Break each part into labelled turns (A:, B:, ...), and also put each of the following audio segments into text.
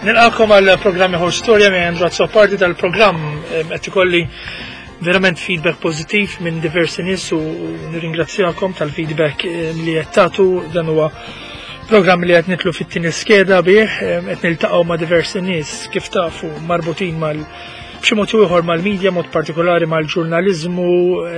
A: Nilqakom għal-programm Whole Storja minn Razzo Parti tal-programm qed ikolli verament feedback pożittiv minn diversi nies u nirringrazzjakom tal-feedback li qed tagħtu dan huwa programm li qed nitlu fit-tieni skeda bih qed niltaqgħu ma' diversi nies kif tafu marbutin b'xi mod ieħor mal-medja mod partikolari mal-ġurnaliżmu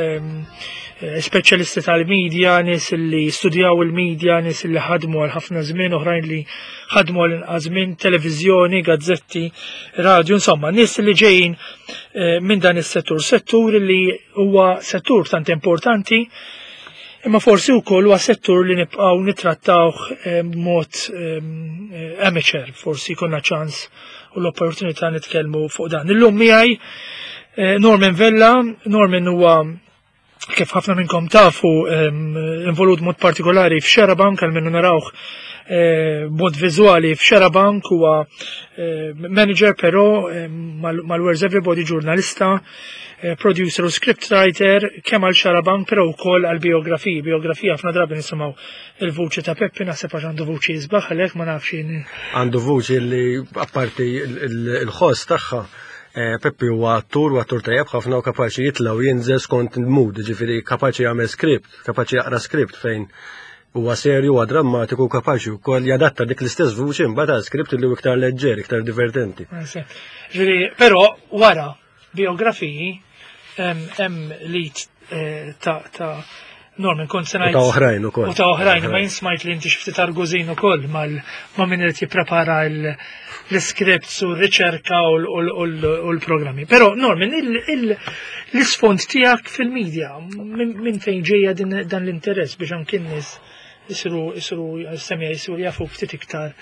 A: speċjalisti tal-medja, nies li studjaw il-medja, nies li ħadmu għal ħafna żmien, oħrajn li ħadmu għal inqas żmien, televiżjoni, gazzetti, radju, insomma, nies li ġejjin minn dan is-settur, settur li huwa settur tant importanti, imma forsi wkoll huwa settur li nibqgħu nittrattawh b'mod amateur, forsi jkollna ċans u l-opportunità nitkellmu fuq dan. Illum miegħi Norman Vella, Norman huwa kif ħafna minnkom tafu involut mod partikolari f'Xarabank għal minnu narawh mod viżwali f'Xarabank huwa manager però mal-Where's Everybody ġurnalista, producer u scriptwriter kemm għal Xarabank però wkoll għal biografija ħafna drabi nisimgħu il-vuċi ta' Peppi naħseb għax għandu vuċi jisbaħ għalhekk ma nafx jien.
B: Għandu vuċi li apparti il-ħoss tagħha Peppi huwa attur tajjeb ħafna u kapaċi jitlaw jinżel skont il-mood, ġifieri kapaċi jagħmel script, kapaċi jaqra script fejn huwa serju huwa drammatiku kapaċi wkoll jadatta dik l-istess vuċi mbagħad script li hu iktar leġġer, iktar divertenti.
A: Ġifieri però wara biografiji hemm lead ta' Norman kont se ngħid.
B: Ta' oħrajn ukoll.
A: U ta' oħrajn ma jinsmajt li inti xi ftit argużin ukoll ma' min irid jipprepara l-scripts u r-riċerka u l-programmi. Però Norman, l-isfond tiegħek fil-medja minn fejn ġejja dan l-interess biex anke nies isiru semja jisiru jafu ftit iktar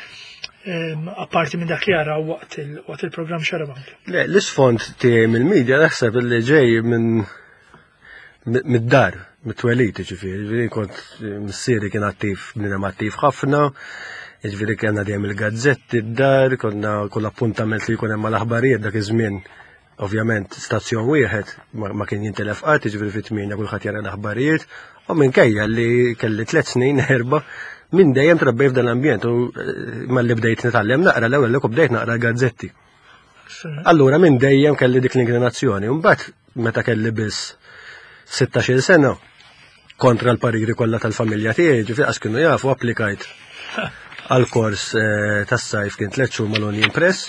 A: apparti minn dak li jaraw waqt il-programm Xarabank.
B: Le, l-isfond tiegħi mill-medja naħseb li ġej mid-dar, mit-tweliti ġifieri, kont missieri kien attiv, bniem attiv ħafna, ġifieri kellna dejjem il-gazzetti d-dar, konna kull appuntament li jkun hemm mal-aħbarijiet dak iż-żmien, ovvjament stazzjon wieħed ma kien jintelef qatt, ġifieri fit-tmien kulħadd jara l-aħbarijiet, u minkejja li kelli 3 snin erba' minn dejjem trabbej f'dan l-ambjent u malli bdejt nitgħallem naqra l-ewwel li bdejt naqra gazzetti. Allura minn dejjem kelli dik l-inklinazzjoni, u mbagħad meta kelli biss 16 sena kontra l-pariri kollha tal-familja tiegħi, ġifieri qas kienu jafu applikajt għal-kors tas-sajf kien 3 xhur mal-Union Press,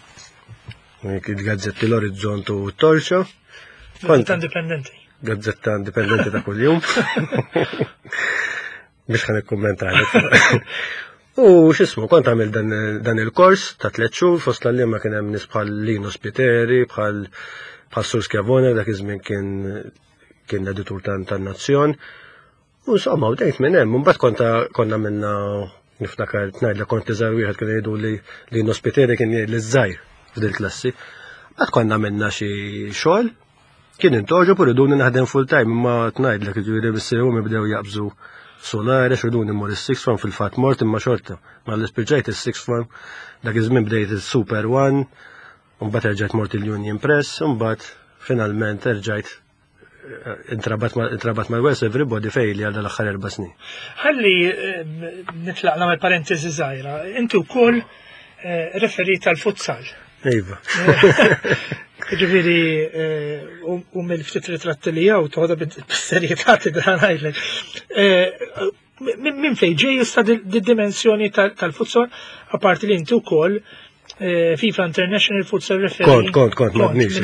B: gazzetti l-Orizzont u t-Torċa.
A: Gazzetta indipendenti.
B: Gazzetta indipendenti ta' kuljum. Biex ħan ikkummentalek. U x'ismu, kont għamil dan il-kors ta' 3 xhur fost l-għalliema kien hemm nies bħal Lino Spiteri, bħal Sur Schiavone, dak iż-żmien kien l-editur tan-Nazzjon. U insomma, bdejt minn hemm, mbagħad konna minna niftakar ngħidlek kont iżgħar wieħed kien jgħidu li Lino Spiteri kien jgħid li żgħir f'dil klassi. Mbagħad konna minna xi xogħol, kien intoġob u riduni naħdem full time, imma tngħidlek jiġifieri bissejhom bdew jaqbżu Solares, riduni mmur is-sixth form fil-fatt mort imma xorta. Ma l-ispiċċajt is-sixth form, dak iż-żmien bdejt is-Super One, u mbagħad erġajt mort il-Union Press, u mbagħad finalment erġajt intrabat mal-Where's Everybody fejli għal l-aħħar 4 snin.
A: Ħalli nitlaq nagħmel parentesi żgħira, inti wkoll referi tal-futsal.
B: Iva.
A: Ġifieri u mill-ftit ritratti li jew toħodha bis-serjetà tidra ngħidlek. Minn fejn ġej issa d-dimensjoni tal-futsal, apparti li inti wkoll FIFA International Futsal Referee.
B: Kont, madnix.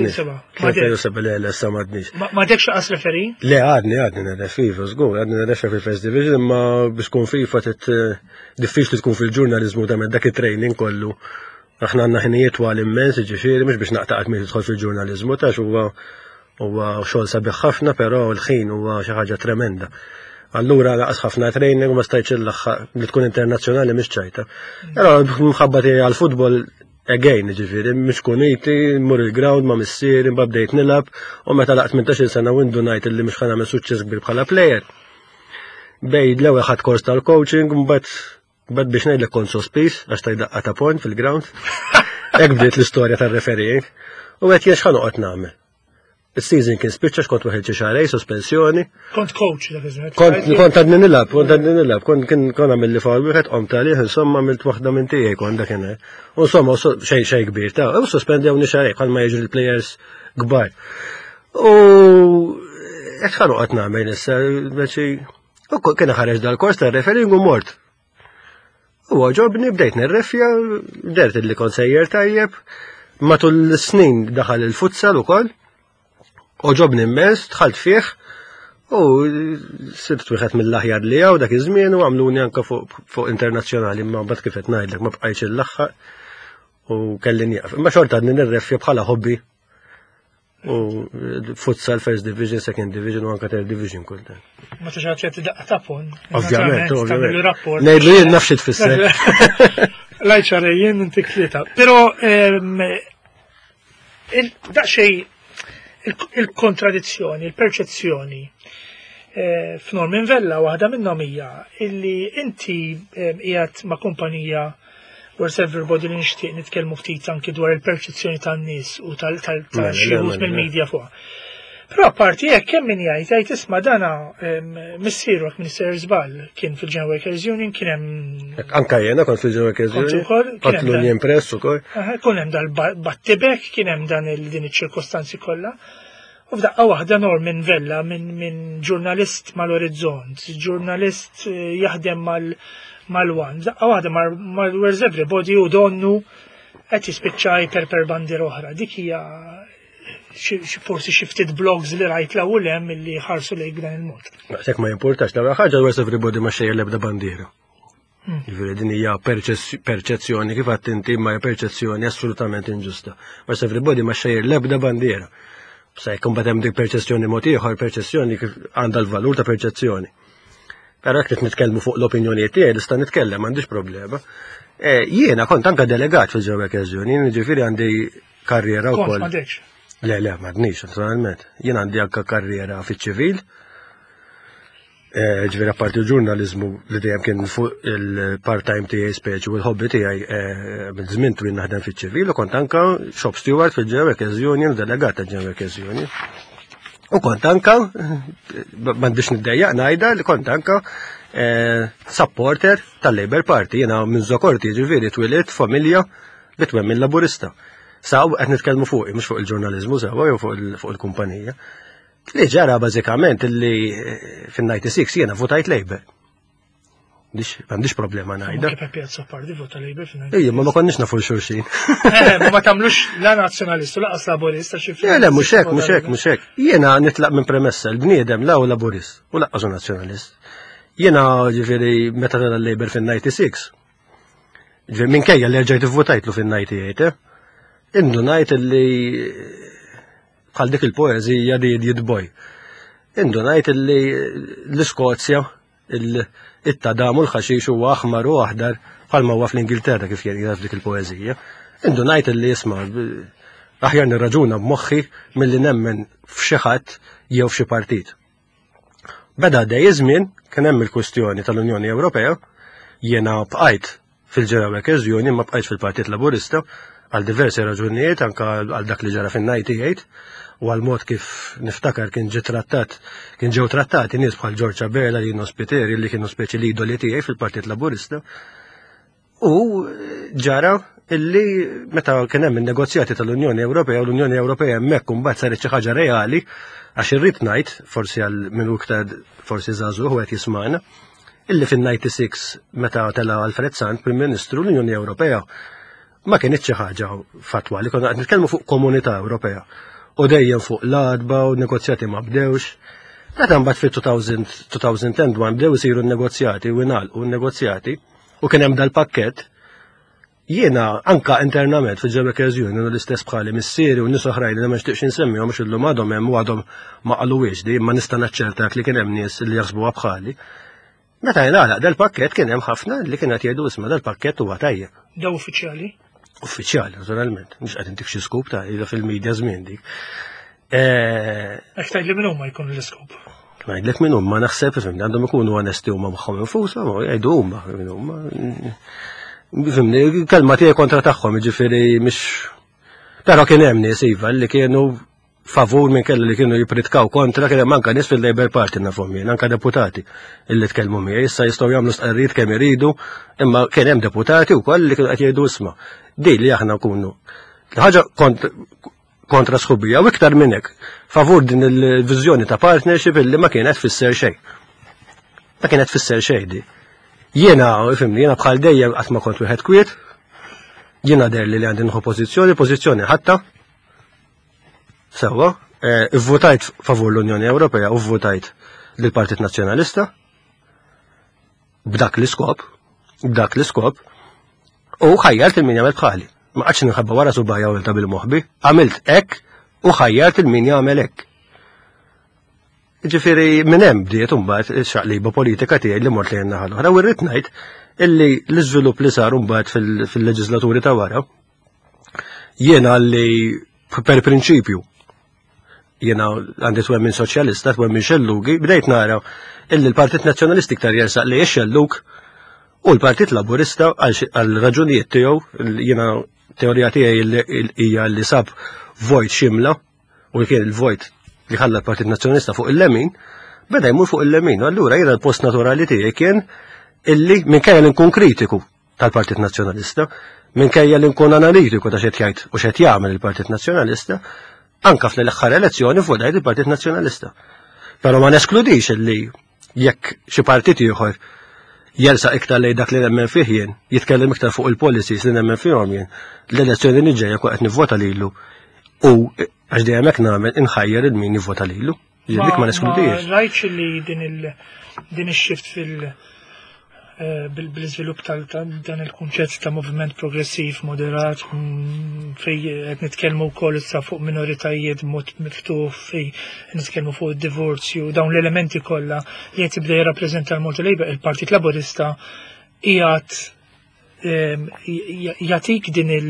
A: Ma dekx qas referee?
B: Le, għadni nirref FIFA, żgur, għadni nirref fil-First Division, imma biex tkun FIFA diffiċli tkun fil-ġurnalizmu ta' dak it-training kollu. Aħna għandna ħinijiet għal immens, ġifieri mhux biex naqtaq min tidħol fil-ġurnalizmu tax huwa xogħol sabiħ ħafna, però l-ħin huwa xi ħaġa tremenda. Allura laqas ħafna training u ma stajtx li tkun internazzjonali mhix ċajta. Però mħabba tiegħi għall-futbol again, ġifieri mhux kuniti, mmur il-ground ma' missieri, mbagħad bdejt nilab u meta laqt 18 sena windu ngħid illi mhux ħanagħmel suċċess kbir bħala plejer. Bejn l-ewwel ħadd kors tal-coaching, mbagħad biex ngħidlek kont sospiż għax tajdaqqa ta' point fil-ground. Hekk bdiet l-istorja tar-refereeing u qed jien x'ħanoqgħod nagħmel. is-season kien spiċċa x'kont weħed xi xahrej sospensjoni.
A: Kont coach dak iż-żmien.
B: Kont għadni nilab, kont għamil li fawl wieħed qom talih, insomma għamilt waħda minn tiegħi kont dakinhar. U insomma xejn kbir ta' u sospendewni xahrej bħal ma jiġri l-plejers kbar. U hekk ħaru qatt nagħmel issa biex kien ħareġ dal-kors tar-referring u mort. U ġobni bdejt nirrefja, dert li kont sejjer tajjeb, matul l-snin daħal il-futsal ukoll, u ġobni immens, dħalt fih, u sirt wieħed mill-aħjar li hawn dak iż-żmien u għamluni anke fuq internazzjonali imma mbagħad kif qed ngħidlek ma bqajtx il-laħħaq u kelli nieqaf. Imma xorta għadni nirrefja bħala hobby u futsal first division, second division u anke third division kultant.
A: Ma tiġa tidaqqa tapon.
B: Ovvjament,
A: ovvjament.
B: Ngħidlu jien nafx tfisser.
A: Lajċarejjen inti tlieta. Però daqsxejn il-kontradizzjoni, il-perċezzjoni f'Norman Vella waħda minnhom hija illi inti qiegħed ma' kumpanija where's everybody li nixtieq nitkellmu ftit anki dwar il-perċezzjoni tan-nies u tal-xi mill-medja fuq. Però apparti hekk kemm min jgħid isma' dana missieru Minister Żball kien fil-Gen Workers Union kien hemm.
B: Anke jiena kont fil-Gen Workers Union. Kont l-Union Press ukoll.
A: Kien hemm dal-battibek, kien hemm dan din iċ-ċirkostanzi kollha. U f'daqqa waħda Norman Vella minn ġurnalist mal-Orizzont, ġurnalist jaħdem mal-Wan, f'daqqa waħda mal-Where's Everybody u donnu qed jispiċċa per bandiera oħra. Dik hija forsi xi ftit blogs li rajt l-ewwel hemm illi ħarsu lejn dan il-mod.
B: Hekk ma jimpurtax l-ewwel ħaġa Where's Everybody ma xejjer l-ebda bandiera. Jiġifieri din hija perċezzjoni kif qatt inti ma hija perċezzjoni assolutament inġusta. Where's Everybody ma xejjer l-ebda bandiera. B'sa jkun bad hemm dik perċezzjoni mod ieħor, perċezzjoni kif għandha l-valur ta' perċezzjoni. Però jekk qed nitkellmu fuq l-opinjonijiet tiegħi nista' nitkellem m'għandix problema. Jiena kont anke delegat fil-Gen Workers Union, jiġifieri għandi karriera wkoll. Le, m'għadniex, naturalment. Jien għandi anke karriera fiċ-ċivil. Ġifieri apparti l-ġurnaliżmu li dejjem kien fuq il-part-time tiegħi speċi u l-hobby tiegħi mill-żmien twil naħdem fiċ-ċivil u kont anke shop steward fil-Gen Workers Union u delegat tal-Gen Workers Union. U kont anke m'għandix niddejjaq ngħidha li kont anke supporter tal-Labour Party. Jiena minn Zokorti ġifieri twilet familja li twemmin laburista. Saw qed nitkellmu fuqi mhux fuq il-ġurnaliżmu sawa jew fuq il-kumpanija. Li ġara bażikament illi fin-96 jiena votajt Labour. M'għandix problema ngħidha.
A: Kif Pjazza Pardi vota Labour fin-96.
B: Ejja, ma konniex nafu xulxin.
A: Ma tagħmlux la nazzjonalistu laqas laburista xi
B: fil. Le, mhux hekk. Jiena nitlaq minn premessa l-bniedem la u laburist u laqqas nazzjonalist. Jiena ġifieri meta tara l-Labour fin-96. Ġifieri minkejja li rġajt ivvotajtlu fin-98, indu ngħid illi bħal dik il-poeżija li jidboj. Indu ngħid illi l-Iskozja it-tadam u l-ħaxix huwa aħmar u aħdar bħalma huwa fl-Ingilterra kif jgħid dik il-poeżija. Indu ngħid illi isma' aħjar nirraġuna b'moħħi milli nemmen f'xi ħadd jew f'xi partit. Beda dej iż-żmien kien hemm il-kwistjoni tal-Unjoni Ewropea, jiena bqajt fil-Gen Workers Union ma bqajtx fil-Partit Laburista għal diversi raġunijiet anke għal dak li ġara fin-98 u għal mod kif niftakar kien ġew trattati nies bħal George Abela li Spiteri li kienu speċi li idoli tiegħi fil-Partit Laburista. U ġara illi meta kien hemm in-negozjati tal-Unjoni Ewropea u l-Unjoni Ewropea hemmhekk imbagħad saret xi ħaġa reali għax irrid ngħid forsi għal min iktar forsi żagħżugħ qed jisma'na illi fin-96 meta tela Alfred Sant Prim Ministru l-Unjoni Ewropea ma kienitx xi ħaġa fatwa li konna qed nitkellmu fuq Komunità Ewropea u dejjem fuq l-adba u negozjati ma bdewx. Meta mbagħad fit-2010 dwar bdew isiru n-negozjati u ngħalqu n-negozjati u kien hemm dal-pakkett jiena anke internament fil-Gen Workers Union u l-istess bħali missieri u nies oħrajn li ma nixtieqx insemmihom mhux illum għadhom hemm u għadhom ma qaluwiex di imma nista' naċċertak li kien hemm nies li jaħsbuha bħali. Meta jingħalaq dal-pakkett kien hemm ħafna li kien qed jgħidu isma' dal-pakkett huwa tajjeb.
A: Daw uffiċjali?
B: Uffiċjali, naturalment. Mhux qed intik xi skup ta' ila fil-medja żmien dik.
A: Hekk tgħidli minn huma jkun l-iskup.
B: Ngħidlek minn huma naħseb ifhimni għandhom ikunu onesti huma magħhom infushom u jgħidu huma minn huma. Fimni, kelma tiegħi kontra tagħhom, jiġifieri mhix. Però kien hemm nies iva li kienu favur minn kellu li kienu jipritkaw kontra kien hemm anke nies fil-Labour Party nafhom jien, anke deputati illi tkellmu miegħi, issa jistgħu jagħmlu stqarrijiet kemm iridu, imma kien hemm deputati wkoll li kienu qed jgħidu isma' di li aħna nkunu ħaġa kontra sħubija u iktar minn hekk favur din il-viżjoni ta' partnership illi ma kienet tfisser xejn. Ma kienet tfisser xejn di. Jiena bħal dejjem qatt ma kont wieħed kwiet, jiena derli li għandi nħu pożizzjoni ħatta. Sewwa, ivvutajt favur l-Unjoni Ewropea u vvutajt lill-Partit Nazzjonalista b'dak l-iskop u ħajjart il-min jagħmel bħali. Ma qatx ninħabba wara subajja u ta' bil-moħħbi, għamilt hekk u ħajjart il-min jagħmel hekk. Ġifieri minn hemm bdiet imbagħad ix-xaqliba politika tiegħi li mort lejn naħa l-oħra u rrid ngħid illi l-iżvilupp li sar imbagħad fil-leġislaturi ta' wara jiena li per prinċipju jiena għandi twemmin soċjalista, twemmin xellugi, bdejt nara illi l-Partit Nazzjonalisti iktar jersaq li xellug u l-Partit Laburista għal raġunijiet tiegħu jiena teorija tiegħi hija li sab vojt ximla u kien il-vojt li ħalla l-Partit Nazzjonalista fuq il-lemin, beda jmur fuq il-lemin. U allura jiena l-post naturali tiegħi kien illi minkejja li nkun kritiku tal-Partit Nazzjonalista, minkejja li nkun analitiku ta' xed jgħid u xed jagħmel il-Partit Nazzjonalista, anka fl-aħħar elezzjoni votajt il-Partit Nazzjonalista. Però ma neskludix illi jekk xi partit ieħor jersaq iktar lejn dak li nemmen fih jien, jitkellem iktar fuq il-policies li nemmen fihom jien, l-elezzjoni li ġejja qed nivvota lilu u għax dejjem hekk nagħmel inħajjer il-min jivvota lilu. Dik ma neskludix.
A: Rajtx li din ix-shift bil-iżvilupp dan il-kunċett ta' moviment progressiv moderat fej qed nitkellmu wkoll issa fuq minoritajiet mod miftuħ fej nitkellmu fuq id-divorzju dawn l-elementi kollha li qed jibda jirrappreżenta l-Multi il-Partit Laburista qiegħed jagħtik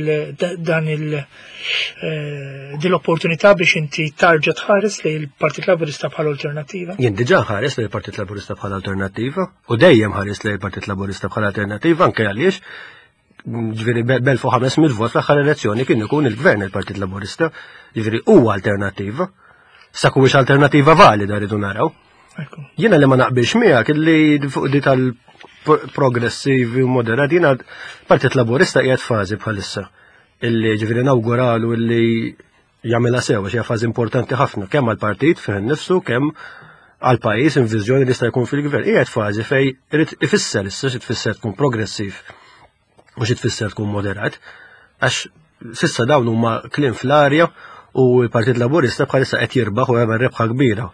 A: din l-opportunità biex inti tarġa' tħares lejn il-Partit Laburista bħala alternattiva?
B: Jien diġà ħares lejn il-Partit Laburista bħala alternattiva u dejjem ħares lejn il-Partit Laburista bħala alternattiva anke għaliex ġifieri b'1500 vot fl-aħħar elezzjoni kien ikun il-Gvern il-Partit Laburista, ġifieri huwa alternattiva. Sa huwiex alternattiva valida rridu naraw. Jiena li ma naqbilx miegħek illi fuq di tal-progressivi u moderati jiena Partit Laburista qiegħed fażi bħalissa illi ġifieri nawguralu illi jagħmilha sewwa xi fażi importanti ħafna kemm għall-partit fih innifsu kemm għall-pajjiż inviżjoni li jista' jkun fil-gvern. Qiegħed fażi fejn irid ifisser issa xi tfisser tkun progressiv u xi tfisser tkun moderat għax s'issa dawn huma kliem fl-arja u l-Partit Laburista bħalissa qed jirbaħ u jagħmel rebħa kbira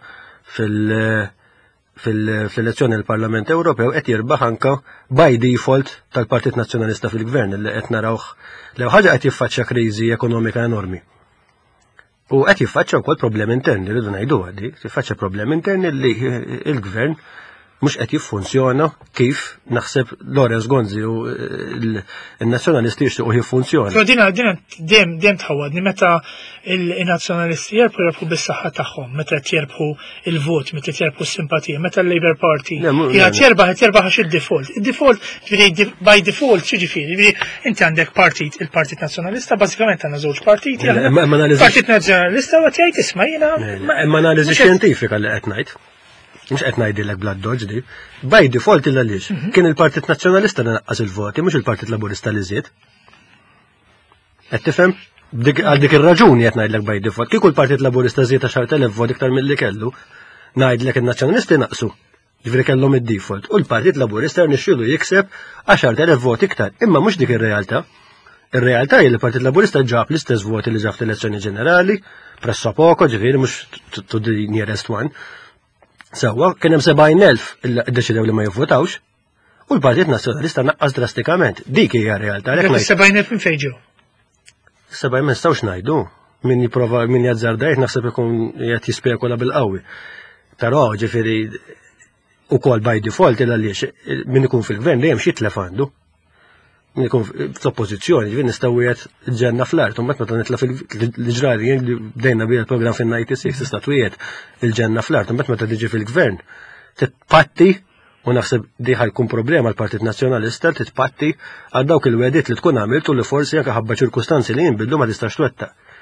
B: fil-elezzjoni l-Parlament Ewropew qed jirbaħ anke by default tal-Partit Nazzjonalista fil-Gvern li qed narawh li ħaġa qed jiffaċċja kriżi ekonomika enormi. U qed jiffaċċja wkoll problemi interni rridu ngħiduha di, jiffaċċja problemi interni li l-Gvern mhux qed jiffunzjona kif naħseb Lorenz Gonzi u l-nazzjonalisti jixtiequ jiffunzjona.
A: Però dina dejjem tħawwadni meta il-nazzjonalisti jerbħu bis-saħħa tagħhom, meta qed jerbħu il-vot, meta qed jerbħu s-simpatija, meta l-Labour Party qiegħed jerbaħ għax id-default. Id-default by default xiġifieri, inti għandek partit, il-Partit Nazzjonalista, bażikament għandna żewġ partiti. Partit Nazzjonalista qed jgħid isma' jiena.
B: Imma analiżi xjentifika li qed ngħid. Mux qed ngħidilek blood dodge di. By default illa għaliex. Kien il-Partit Nazzjonalista li naqqas il-voti, mhux il-Partit Laburista li żied. Qed tifhem? Għal dik ir-raġuni qed ngħidlek by default. Kieku l-Partit Laburista żied 10,000 vot iktar milli kellu, ngħidlek in-Nazzjonalisti naqsu. Ġifieri kellhom id-default. U l-Partit Laburista rnexxielu jikseb 10,000 vot iktar. Imma mhux dik ir-realtà. Ir-realtà hi li l-Partit Laburista ġab l-istess voti li ġab fl-elezzjoni ġenerali, presso poco, ġifieri mhux to the nearest one. Sewwa, kien hemm 70,000 illi ddeċidew li ma jivvotawx u l-Partit Nazzjonalista naqqas drastikament. Dik hija realtà.
A: 70,000 minn fejn ġew?
B: 70 ma nistgħux ngħidu. Min jipprova min jazzardajt naħseb ikun qed jispekula bil-qawwi. Però ġifieri ukoll by default il għaliex min ikun fil-gvern dejjem xi tlef għandu. Min ikun fl-oppożizzjoni, ġifieri nistgħu wieħed ġenna fl-art, u meta nitla fil-ġrari li bdejna bija l-programm fin-96 istatwijiet il-ġenna fl-art, u meta tiġi fil-gvern titpatti u naħseb di ħajkun problema l-Partit Nazzjonalista titpatti għal dawk il-wedit li tkun għamilt u li forsi anke ħabba ċirkustanzi li jinbidlu ma tistax twettaq.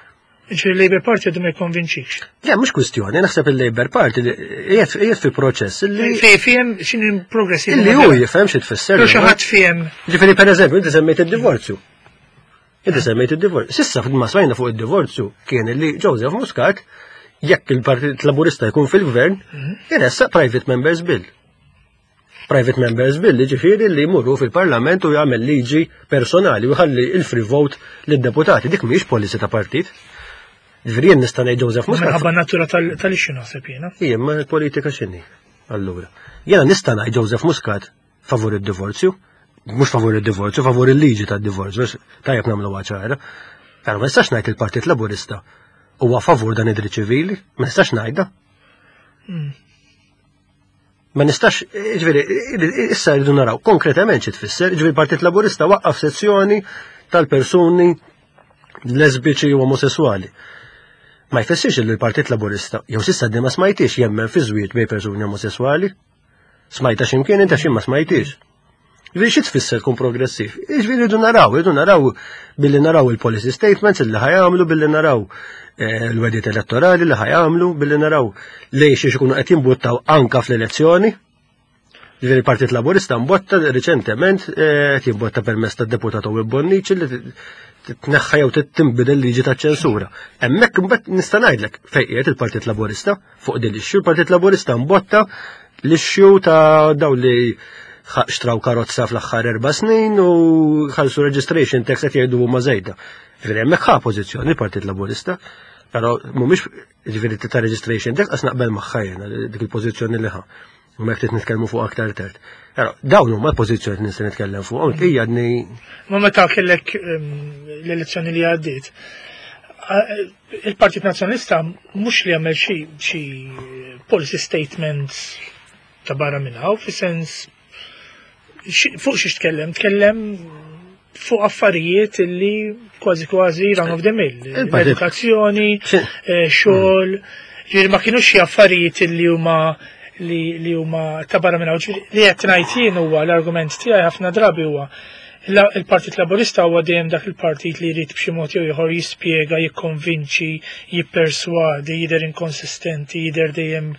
A: Il-Labour Party għadu ma jkonvinċix.
B: Ja, mhux kwistjoni, naħseb il-Labour Party qiegħed fi proċess illi
A: Fihem x'inhi progressi.
B: illi hu jifhem xi tfisser.
A: Xi ħadd fihem.
B: Ġifieri pereżempju inti semmejt id-divorzju. Inti semmejt id-divorzju. Sissa ma smajna fuq id-divorzju kien illi Joseph Muscat jekk il-Partit Laburista jkun fil-gvern, jiressa Private Members Bill. Private Members Bill ġifieri li jmurru fil-Parlament u jagħmel liġi personali u jħalli il-free vote lid-deputati. Dik mhijiex policy ta' partit. Ġifieri jien nista' ngħid Joseph Muscat.
A: Minħabba natura tal-ixxu naħseb jiena.
B: Ija, ma l-politika x'inhi. Allura, jiena nista' ngħid Joseph Muscat favur id-divorzju, mhux favur id-divorzju, favur il-liġi tad-divorzju, biex tajjeb nagħmlu ċara. Però ma nistax ngħid il-Partit Laburista huwa favur dan id-dritt ċivili, ma nistax ngħidha. Ma nistax, ġifieri, issa rridu naraw konkretament xi tfisser, ġifieri il-Partit Laburista waqqaf sezzjoni tal-persuni lesbiċi u omosessuali. Ma jfessirx li l-Partit Laburista, jew s'issa ma smajtix jemmen fi żwiet bejn persuni omosessuali. Smajta x'imkien inta x'imma smajtix. Ġifieri xi tfisser tkun progressiv. Ġifieri rridu naraw billi naraw il-policy statements li ħajamlu, billi naraw l-wedit elettorali li ħajamlu, billi naraw lejn xi ikunu qed jimbuttaw anka fl-elezzjoni. Ġifieri il-Partit Laburista mbotta riċentement qed jimbotta permezz tad-deputat Owen Bonnici li tneħħa jew tinbidel liġi taċ-ċensura. Hemmhekk imbagħad nista' ngħidlek fejn qiegħed il-Partit Laburista fuq din l-issue, il-Partit Laburista mbotta l-issue ta' daw li xtraw karozza fl-aħħar 4 snin u ħallsu registration tax qed jgħidu huma żejda. Ġifieri hemmhekk ħa pożizzjoni il-Partit Laburista, però mhumiex ġifieri ta' registration tax qas naqbel magħha jiena dik il-pożizzjoni li ħa. U ma qed nitkellmu fuq aktar tard. Dawn huma l-pożizzjoni nista' nitkellem fuq, hija dni.
A: Ma meta kellek l-elezzjoni li għaddiet. Il-Partit Nazzjonalista mhux li jagħmel xi policy statements ta' barra minn hawn, fis-sens fuq xi tkellem fuq affarijiet li kważi run of the mill. L-edukazzjoni, xogħol, ġifieri ma kinux xi affarijiet li huma ta' barra minn hawn. Li qed ngħid jien huwa l-argument tiegħi ħafna drabi huwa il-Partit Laburista huwa dejjem dak il-partit li jrid b'xi mod jew ieħor jispjega, jikkonvinċi, jipperswadi, jidher inkonsistenti, jidher dejjem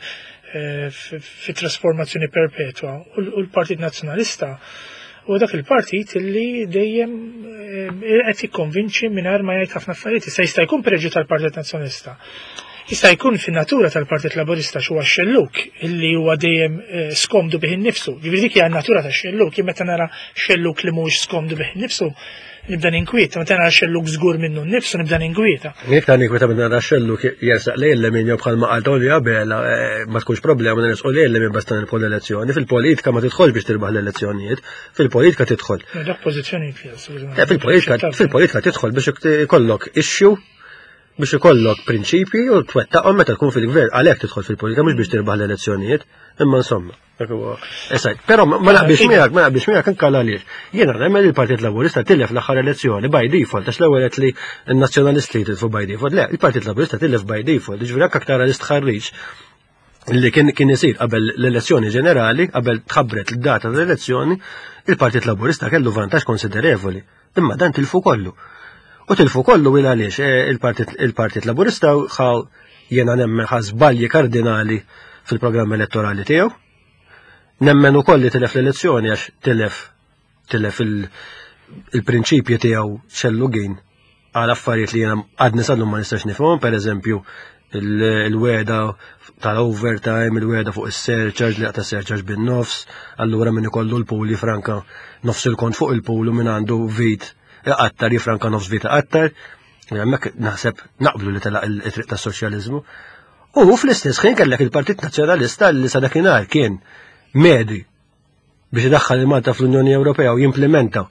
A: fi trasformazzjoni perpetwa. U l-Partit Nazzjonalista huwa dak il-partit li dejjem qed jikkonvinċi mingħajr ma jgħid ħafna affarijiet. Jista' jkun preġu tal-Partit Nazzjonalista. Jista' jkun fin-natura tal-Partit Laburista xi huwa xelluk illi huwa dejjem skomdu bih innifsu. Ġifieri dik hija n-natura tax-xelluk, jien meta nara xelluk li mhuwiex skomdu bih innifsu nibda ninkwieta, meta nara xelluk żgur minnu nnifsu nibda ninkwieta.
B: Jekk ta' ninkwieta meta nara xelluk jersaq lejn min jew bħal ma qal Tony Abel ma tkunx problema nersqu lejn min basta nilħu l-elezzjoni. Fil-politika ma tidħolx biex tirbaħ l-elezzjonijiet, fil-politika tidħol.
A: Dak pożizzjoni
B: fil-politika tidħol biex ikollok issue biex ikollok prinċipji u twettaqhom meta tkun fil-gvern għalhekk tidħol fil-politika mhux biex tirbaħ l-elezzjonijiet, imma insomma. Però ma naqbilx miegħek anke għaliex. Jiena nemmel il-Partit Laburista tilef l-aħħar elezzjoni by default għax l-ewwel qed li n-nazzjonalisti jitilfu by default. Le, il-Partit Laburista tilef by default, ġifieri hekk aktar l-istħarriġ li kien isir qabel l-elezzjoni ġenerali, qabel tħabbret l-data tal-elezzjoni, il-Partit Laburista kellu vantaġġ konsiderevoli. Imma dan tilfu kollu. U tilfu kollu il għaliex il-Partit Laburista jiena nemmen żbalji kardinali fil-programm elettorali tiegħu. Nemmen ukoll li tilef l-elezzjoni għax tilef il-prinċipji tiegħu xellugin għal affarijiet li jiena għadni sallum ma nistax nifhom, pereżempju il-weda tal-overtime, il-weda fuq is-surcharge li qata surcharge bin-nofs, allura min ikollu l-puli franka nofs il-kont fuq il-pulu min għandu vit għattar jifranka nofs vita għattar, għammek naħseb naqblu li telaq il-triq ta' soċjalizmu. U fl-istess ħin kellek il-Partit Nazzjonalista li sa dakinhar kien medi biex idaħħal il-Malta fl-Unjoni Ewropea u jimplementa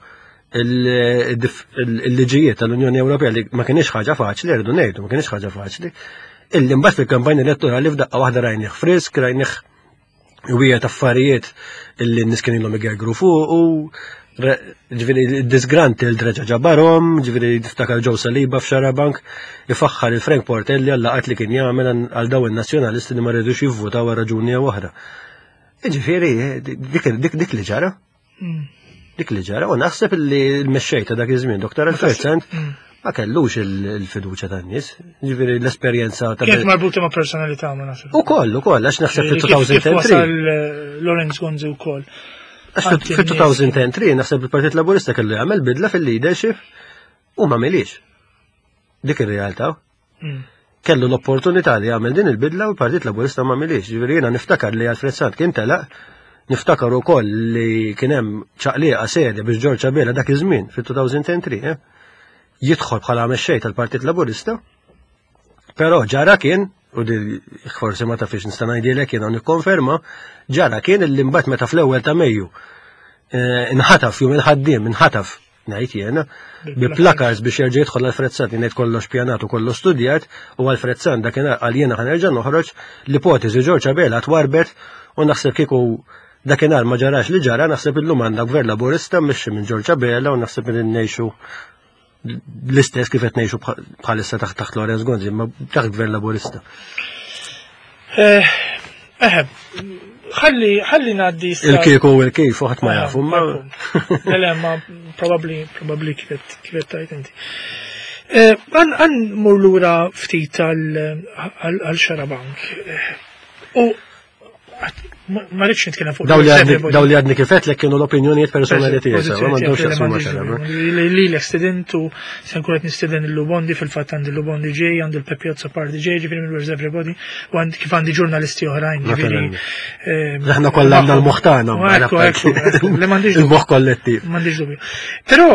B: il-liġijiet tal-Unjoni Ewropea li ma kienx ħaġa faċli, rridu ngħidu, ma kienx ħaġa faċli. Illi mbagħad fil-kampanja elettorali f'daqqa waħda rajnih frisk, rajnih wiegħed affarijiet illi n-nies kien ilhom igergru fuq u ġifieri disgranti l-dreġa ġabarhom, ġifieri tiftakar ġew Saliba f'Xarabank, ifaħħar il-Frank Portelli għal laqgħat li kien jagħmel għal dawn in-nazzjonalisti li ma rridux jivvutaw għal raġuni oħra. Ġifieri dik li ġara. Dik li ġara, u naħseb li l-mexxej ta' dak iż-żmien, Dr. Alfred Sant, ma kellux il-fiduċa tan-nies. Ġifieri l-esperjenza ta'
A: Kienet marbuta ma' personalità ma nasib.
B: Ukoll, għax naħseb fit-2003.
A: Kif wasal Lawrence Gonzi wkoll.
B: Għax fit-2003 naħseb il-Partit Laburista kellu jagħmel bidla fil-leadership u ma għamilix. Dik ir-realtà. Kellu l-opportunità li jagħmel din il-bidla u l-Partit Laburista ma għamilix. Ġifieri jiena niftakar li Alfred Sant kien telaq, niftakar ukoll li kien hemm ċaqliqa serja biex George Abela dak iż-żmien fit-2003 jidħol bħala mexxej tal-Partit Laburista, però ġara kien, u di forsi ma tafx nista' ngħidilek jiena nikkonferma, ġara kien li mbagħad meta fl-ewwel ta' Mejju inħataf jum il-ħaddiem inħataf ngħid jiena bi placards biex jerġa' jidħol Alfred Sant ngħid kollox pjanat u kollox studjat u Alfred Sant dakinhar qal jiena ħanerġa' noħroġ l-ipotezi George Abela twarbet u naħseb kieku dakinhar ma ġarax li ġara naħseb illum għandna gvern Laburista mexxi minn George Abela u naħseb li ngħixu l-istess kif qed ngħixu bħalissa taħt Lawrence Gonzi, ma taħt gvern Laburista.
A: Ħalli ngħaddi
B: il-kieku u l-kif ħadd ma jafu.
A: Ma probabbli kif tajt inti. Għan mur lura ftit għal Xarabank. U ma rridx nitkellem fuq
B: daw li għadni kifet lek kienu l-opinjonijiet personali tiegħek, ma m'għandhomx jassumu xarab.
A: Li l-student u se nkun qed nistiden il-Lubondi fil-fatt għandi l-Lubondi ġej, għandi l-Pepjozza Party ġej, ġifieri minn Where's Everybody, u kif għandi ġurnalisti oħrajn, ġifieri.
B: Aħna kollha għandna l-moħħ tagħna. Il-moħħ kollettiv.
A: M'għandix dubju. Però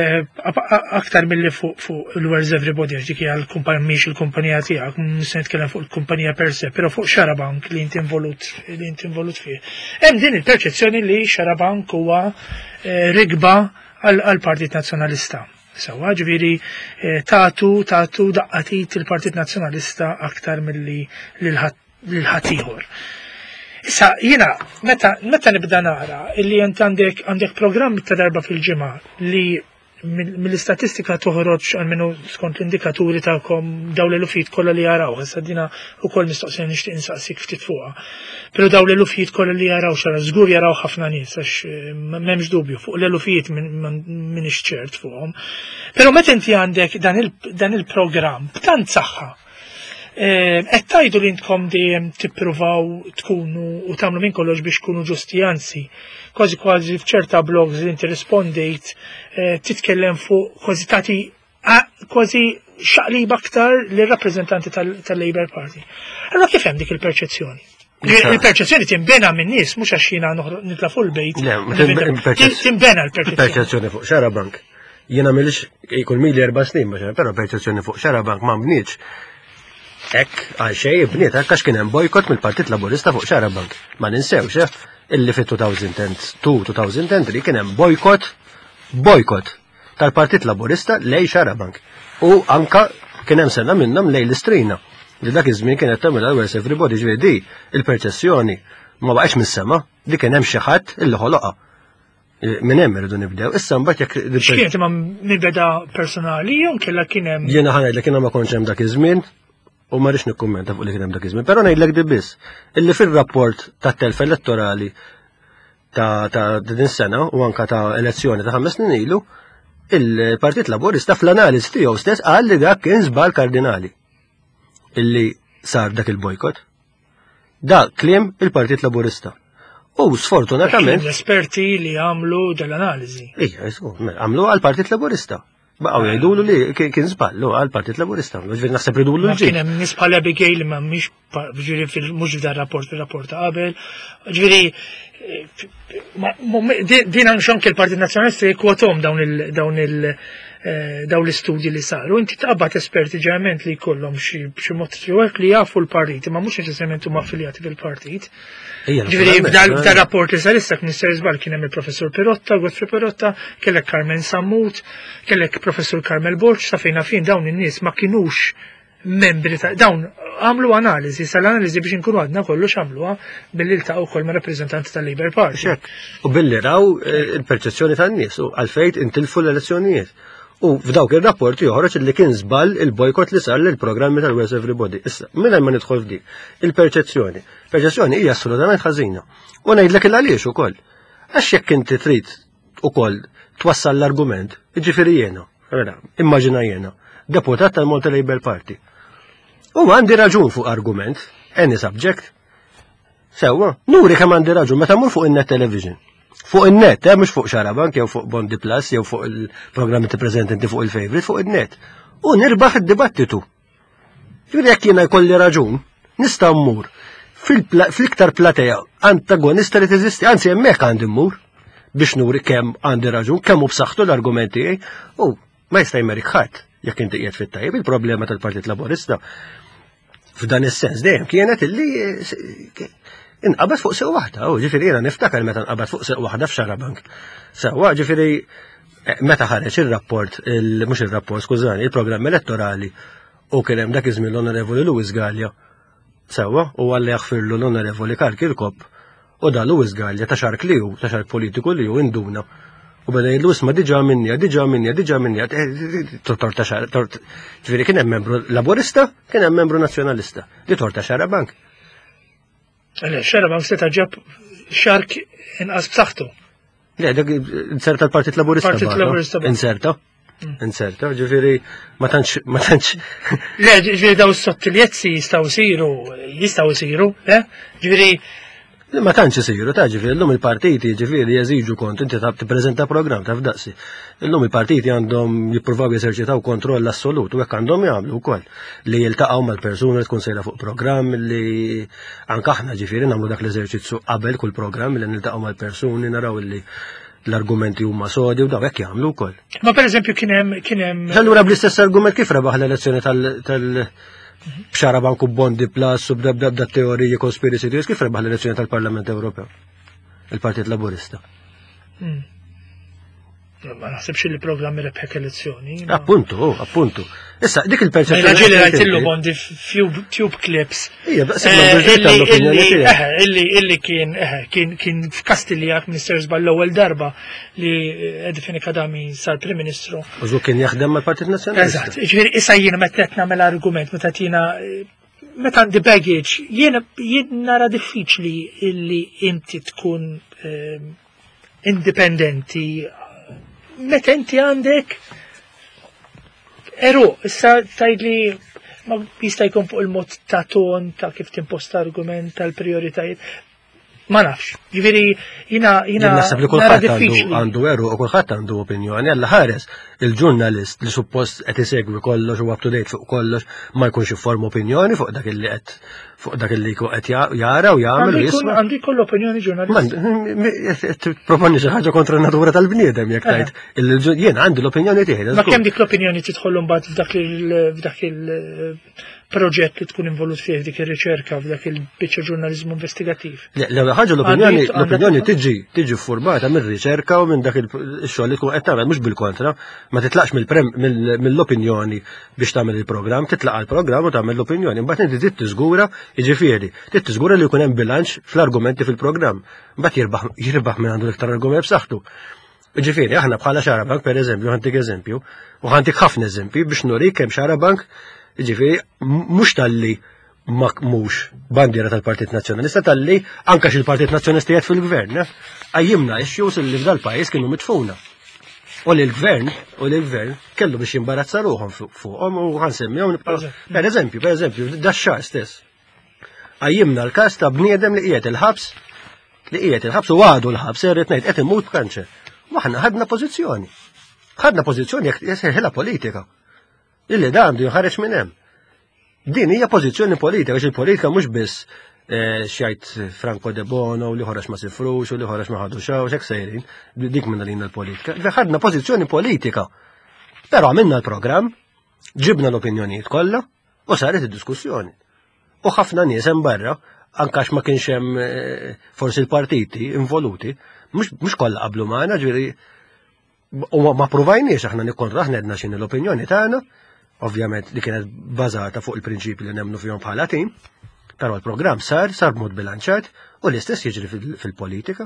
A: aktar milli fuq il-Where's Everybody għax dik hija mhix il-kumpanija tiegħek, se nitkellem fuq il-kumpanija per se, però fuq Xarabank li inti involut fih. Hemm din il-perċezzjoni li Xarabank huwa rigba għall-Partit Nazzjonalista. Sewwa ġifieri tagħtu daqqatit il-Partit Nazzjonalista aktar milli lil ħadd ieħor. Issa jiena meta nibda nara illi int għandek programm ta' darba fil-ġimgħa li mill-istatistika toħroġ għalmenu skont l-indikaturi tagħkom daw l-elufijiet kollha li jaraw, issa dina wkoll mistoqsija nixtieq insaqsik ftit fuqha. Però daw l-elufijiet kollha li jaraw xara żgur jaraw ħafna nies għax m'hemmx dubju fuq l-elufijiet m'iniex ċert fuqhom. Però meta inti għandek dan il-programm b'tant saħħa, qed tgħidu li intkom dejjem tippruvaw tkunu u tagħmlu minn kollox biex tkunu ġusti, anzi kważi f'ċerta blogs li inti rispondejt titkellem fuq kważi tagħti kważi xaqliba aktar lir-rappreżentanti tal-Labour Party. Allura kif hemm dik il-perċezzjoni? Il-perċezzjoni timbena minn nies mhux għax jiena nitla' fuq il-bejt. Timbena l-perċezzjoni
B: fuq Xarabank. Jiena milix jkun mili 4 snin ma però perċezzjoni fuq Xarabank ma mbnietx. Hekk għal xejn bniet hekk għax kien hemm bojkott mill-Partit Laburista fuq Xarabank. Ma ninsewx illi fit-2003 kien hemm bojkott tal-Partit Laburista lejn Xarabank. U anka kien hemm sena minnhom lejn l-Istrina. Li dak iż-żmien kienet tagħmel Where's Everybody ġifieri il-perċezzjoni ma baqgħetx mis-sema li kien hemm xi ħadd illi ħoloqha. Minn hemm irridu nibdew. Issa mbagħad jekk
A: x'kienet imma mibeda personali jew kellha kien hemm.
B: Jiena ħanajdlek jiena ma kontx hemm dak iż-żmien. U ma rridx nikkummenta fuq li kien hemm dak iż-żmien, però ngħidlek di biss illi fir-rapport tat-telf elettorali ta' din sena u anke ta' elezzjoni ta' 5 snin ilu, il-Partit Laburista fl-analiżi tiegħu stess qal li dak kien żball kardinali illi sar dak il-bojkott. Dak kliem il-Partit Laburista. U sfortunatament
A: l-esperti li għamlu dal-analiżi.
B: Għamlu għall-Partit Laburista. Baqgħu jgħidulu li kien żballu għall-Partit Laburista. Ġifieri naħseb ridulu l-ġid.
A: Kien hemm nies bħal Abigail li m'hemmx ġifieri mhux f'dan rapport ta' qabel. Ġifieri din anke il-Partit Nazzjonalista jkwotom dawn l-istudji li saru. Inti tqabbad esperti ġeneralment li jkollhom xi mod li jafu l-partit, ma mhux neċessarjament huma affiljati fil-partit. Ġifieri f'dal rapport li sar issa Minister Żball kien hemm il-Professur Perotta, Godfrey Perotta, kellek Carmen Sammut, kellek Professur Carmel Borch, sa fejna fin dawn in-nies ma kinux membri ta' dawn għamlu analiżi, sal-analiżi biex inkunu għadna kollox għamluha billi ltaqgħu wkoll ma' rappreżentanti tal-Labour Party.
B: U billi raw il-perċezzjoni tan-nies u għalfejn intilfu l-elezzjonijiet. U f'dawk ir-rapporti joħroġ li kien żball il-bojkott li sar lill-programmi tal-Where's Everybody. Issa, minn ma nidħol f'dik. Il-perċezzjoni. Perċezzjoni hija assolutament ħażina. U ngħidlek il-għaliex ukoll. Għax jekk inti trid ukoll twassal l-argument, jiġifieri jiena. Immaġina jiena, deputat tal-Malta Labour Party. U għandi raġun fuq argument, any subject. Sewa, nuri kemm għandi raġun meta mur fuq in-net television. Fuq il-net, mux fuq Xarabank, jew fuq Bondi Plus, jew fuq il-programmi t-prezentanti fuq il-favorite, fuq il-net. U nirbaħ id-dibattitu. Jek jena jkolli raġun, nista' mmur fil-iktar plateja antagonista li teżisti, anzi hemmhekk għandi mmur biex nuri kemm għandi raġun, kemm hu b'saħħtu l-argumenti tiegħi, u ma jista' jmerik ħadd jekk inti qiegħed fit-tajjeb. Il-problema tal-Partit Laburista f'dan is-sens dejjem kienet illi inqabad fuq seq waħda, u ġifieri jiena niftakar meta nqabad fuq seq waħda f'Xarabank. Sewwa ġifieri meta ħareġ ir-rapport, mhux ir-rapport, skużani, il-programm elettorali u kien hemm dak iż-żmien l-Onorevoli Lewis Gallia. Sewwa, u għalli jaħfirlu l-Onorevoli Karl Kirkop u da Lewis Gallia ta' xark li hu, ta' xark politiku li hu induna. U beda jgħidlu isma' diġà minnija, torta xark. Ġifieri kien hemm membru Laburista, kien hemm membru Nazzjonalista. Li torta Xarabank.
A: Xarabank seta' ġab xark inqas b'saħħtu.
B: Le, dak inserta l-Partit Laburista.
A: Partit Laburista.
B: Inserta, ġifieri ma tantx.
A: Le, ġifieri daw s-sottiljetti jistgħu jsiru, ġifieri.
B: Ma tantx isiru, ta' ġifieri llum il-partiti ġifieri jeżiġu kont inti tippreżenta programm ta' f'daqsi. Illum il-partiti għandhom jippruvaw jeżerċitaw kontroll assolut u hekk għandhom jagħmlu wkoll li jiltaqgħu mal-persuna li tkun sejra fuq programm li anke aħna ġifieri nagħmlu dak l-eżerċizzju qabel kull programm li niltaqgħu mal-persuni naraw li l-argumenti huma sodi u daw hekk jagħmlu wkoll.
A: Ma pereżempju kien hemm.
B: Allura bl-istess argument kif rebaħ l-elezzjoni tal Xarabank u Bondi Plus u b'da teoriji conspiracy theories kif rebaħ l-elezzjoni tal-Parlament Ewropew? Il-Partit Laburista.
A: Ma naħsibx li programmi rebħek elezzjoni.
B: Appuntu. Issa, dik il-perċezzjoni.
A: Raġeli rajtillu Bondi tube clips. Illi kien f'Kastiljak Minister żball l-ewwel darba li Edifini Kadami sar Prim Ministru.
B: Użu kien jaħdem mal-Partit Nazzjonalista.
A: Eżatt, ġifieri issa jiena meta qed nagħmel argument meta tina meta għandi baggage, jien nara diffiċli illi inti tkun indipendenti meta inti għandek issa tajdli ma jista' jkun fuq il-mod ta' ton ta' kif timposta argument tal-prioritajiet. Ma nafx. Ġifieri jiena
B: naħseb li kulħadd għandu u kulħadd għandu opinjoni, alla ħares il-ġurnalist li suppost qed isegwi kollox u up to date fuq kollox ma jkunx ifforma opinjoni fuq dak li qed jara u jagħmel u jisma'.
A: Għandu jkollu opinjoni ġurnalist.
B: Proponni xi ħaġa kontra n-natura tal-bniedem jekk tgħid jien għandi l-opinjoni tiegħi.
A: Ma kemm dik l-opinjoni tidħol mbagħad f'dak il-proġett li tkun involut fih dik ir-riċerka f'dak il-biċċa ġurnaliżmu investigattiv.
B: L-ewwel ħaġa l-opinjoni tiġi ffurmata mir-riċerka u minn dak il-xogħol li tkun qed tagħmel mhux bil-kontra, ma titlaqx mill-opinjoni biex tagħmel il-programm, titlaq għall-programm u tagħmel l-opinjoni. Mbagħad inti trid tiżgura, jiġifieri, trid tiżgura li jkun hemm bilanċ fl-argumenti fil-programm. Mbagħad jirbaħ minn għandu l-iktar argument b'saħħtu. Jiġifieri aħna bħala Xarabank pereżempju ħantik eżempju u ħantik ħafna eżempji biex nurik kemm Xarabank jiġifieri mhux talli mhux bandiera tal-Partit Nazzjonalista talli anke x'il-Partit Nazzjonalista qiegħed fil-gvern. Għajjimna issues li f'dal-pajjiż kienu mitfuna. U l-gvern kellu biex jimbarazza ruħhom fuqhom u ħansemmihom pereżempju dax-xahar stess. Għajjimna l-każ ta' bniedem li qiegħed il-ħabs u għadu l-ħabs irrid ngħid qed imut b'kanċer. U aħna ħadna pożizzjoni. Jekk jeseħħilha politika. Illi da għandu jħareġ minn hemm. Din hija pożizzjoni politika, għax il-politika mhux biss xjajt Franco De Bono u li ħoreġ ma sifrux u li ħoreġ ma ħadux hekk sejrin, dik minn lina l-politika. Ħadna pożizzjoni politika. Però għamilna l-programm, ġibna l-opinjonijiet kollha u saret id-diskussjoni. U ħafna nies hemm barra, anke ma kienx hemm forsi l-partiti involuti, mhux kollha qablu magħna, ġifieri u ma provajniex aħna nikkontra aħna għedna x'inhi l-opinjoni tagħna, ovvjament li kienet bażata fuq il-prinċipji li nemmnu fihom bħala tim, però l-programm sar b'mod bilanċat u l-istess jiġri fil-politika.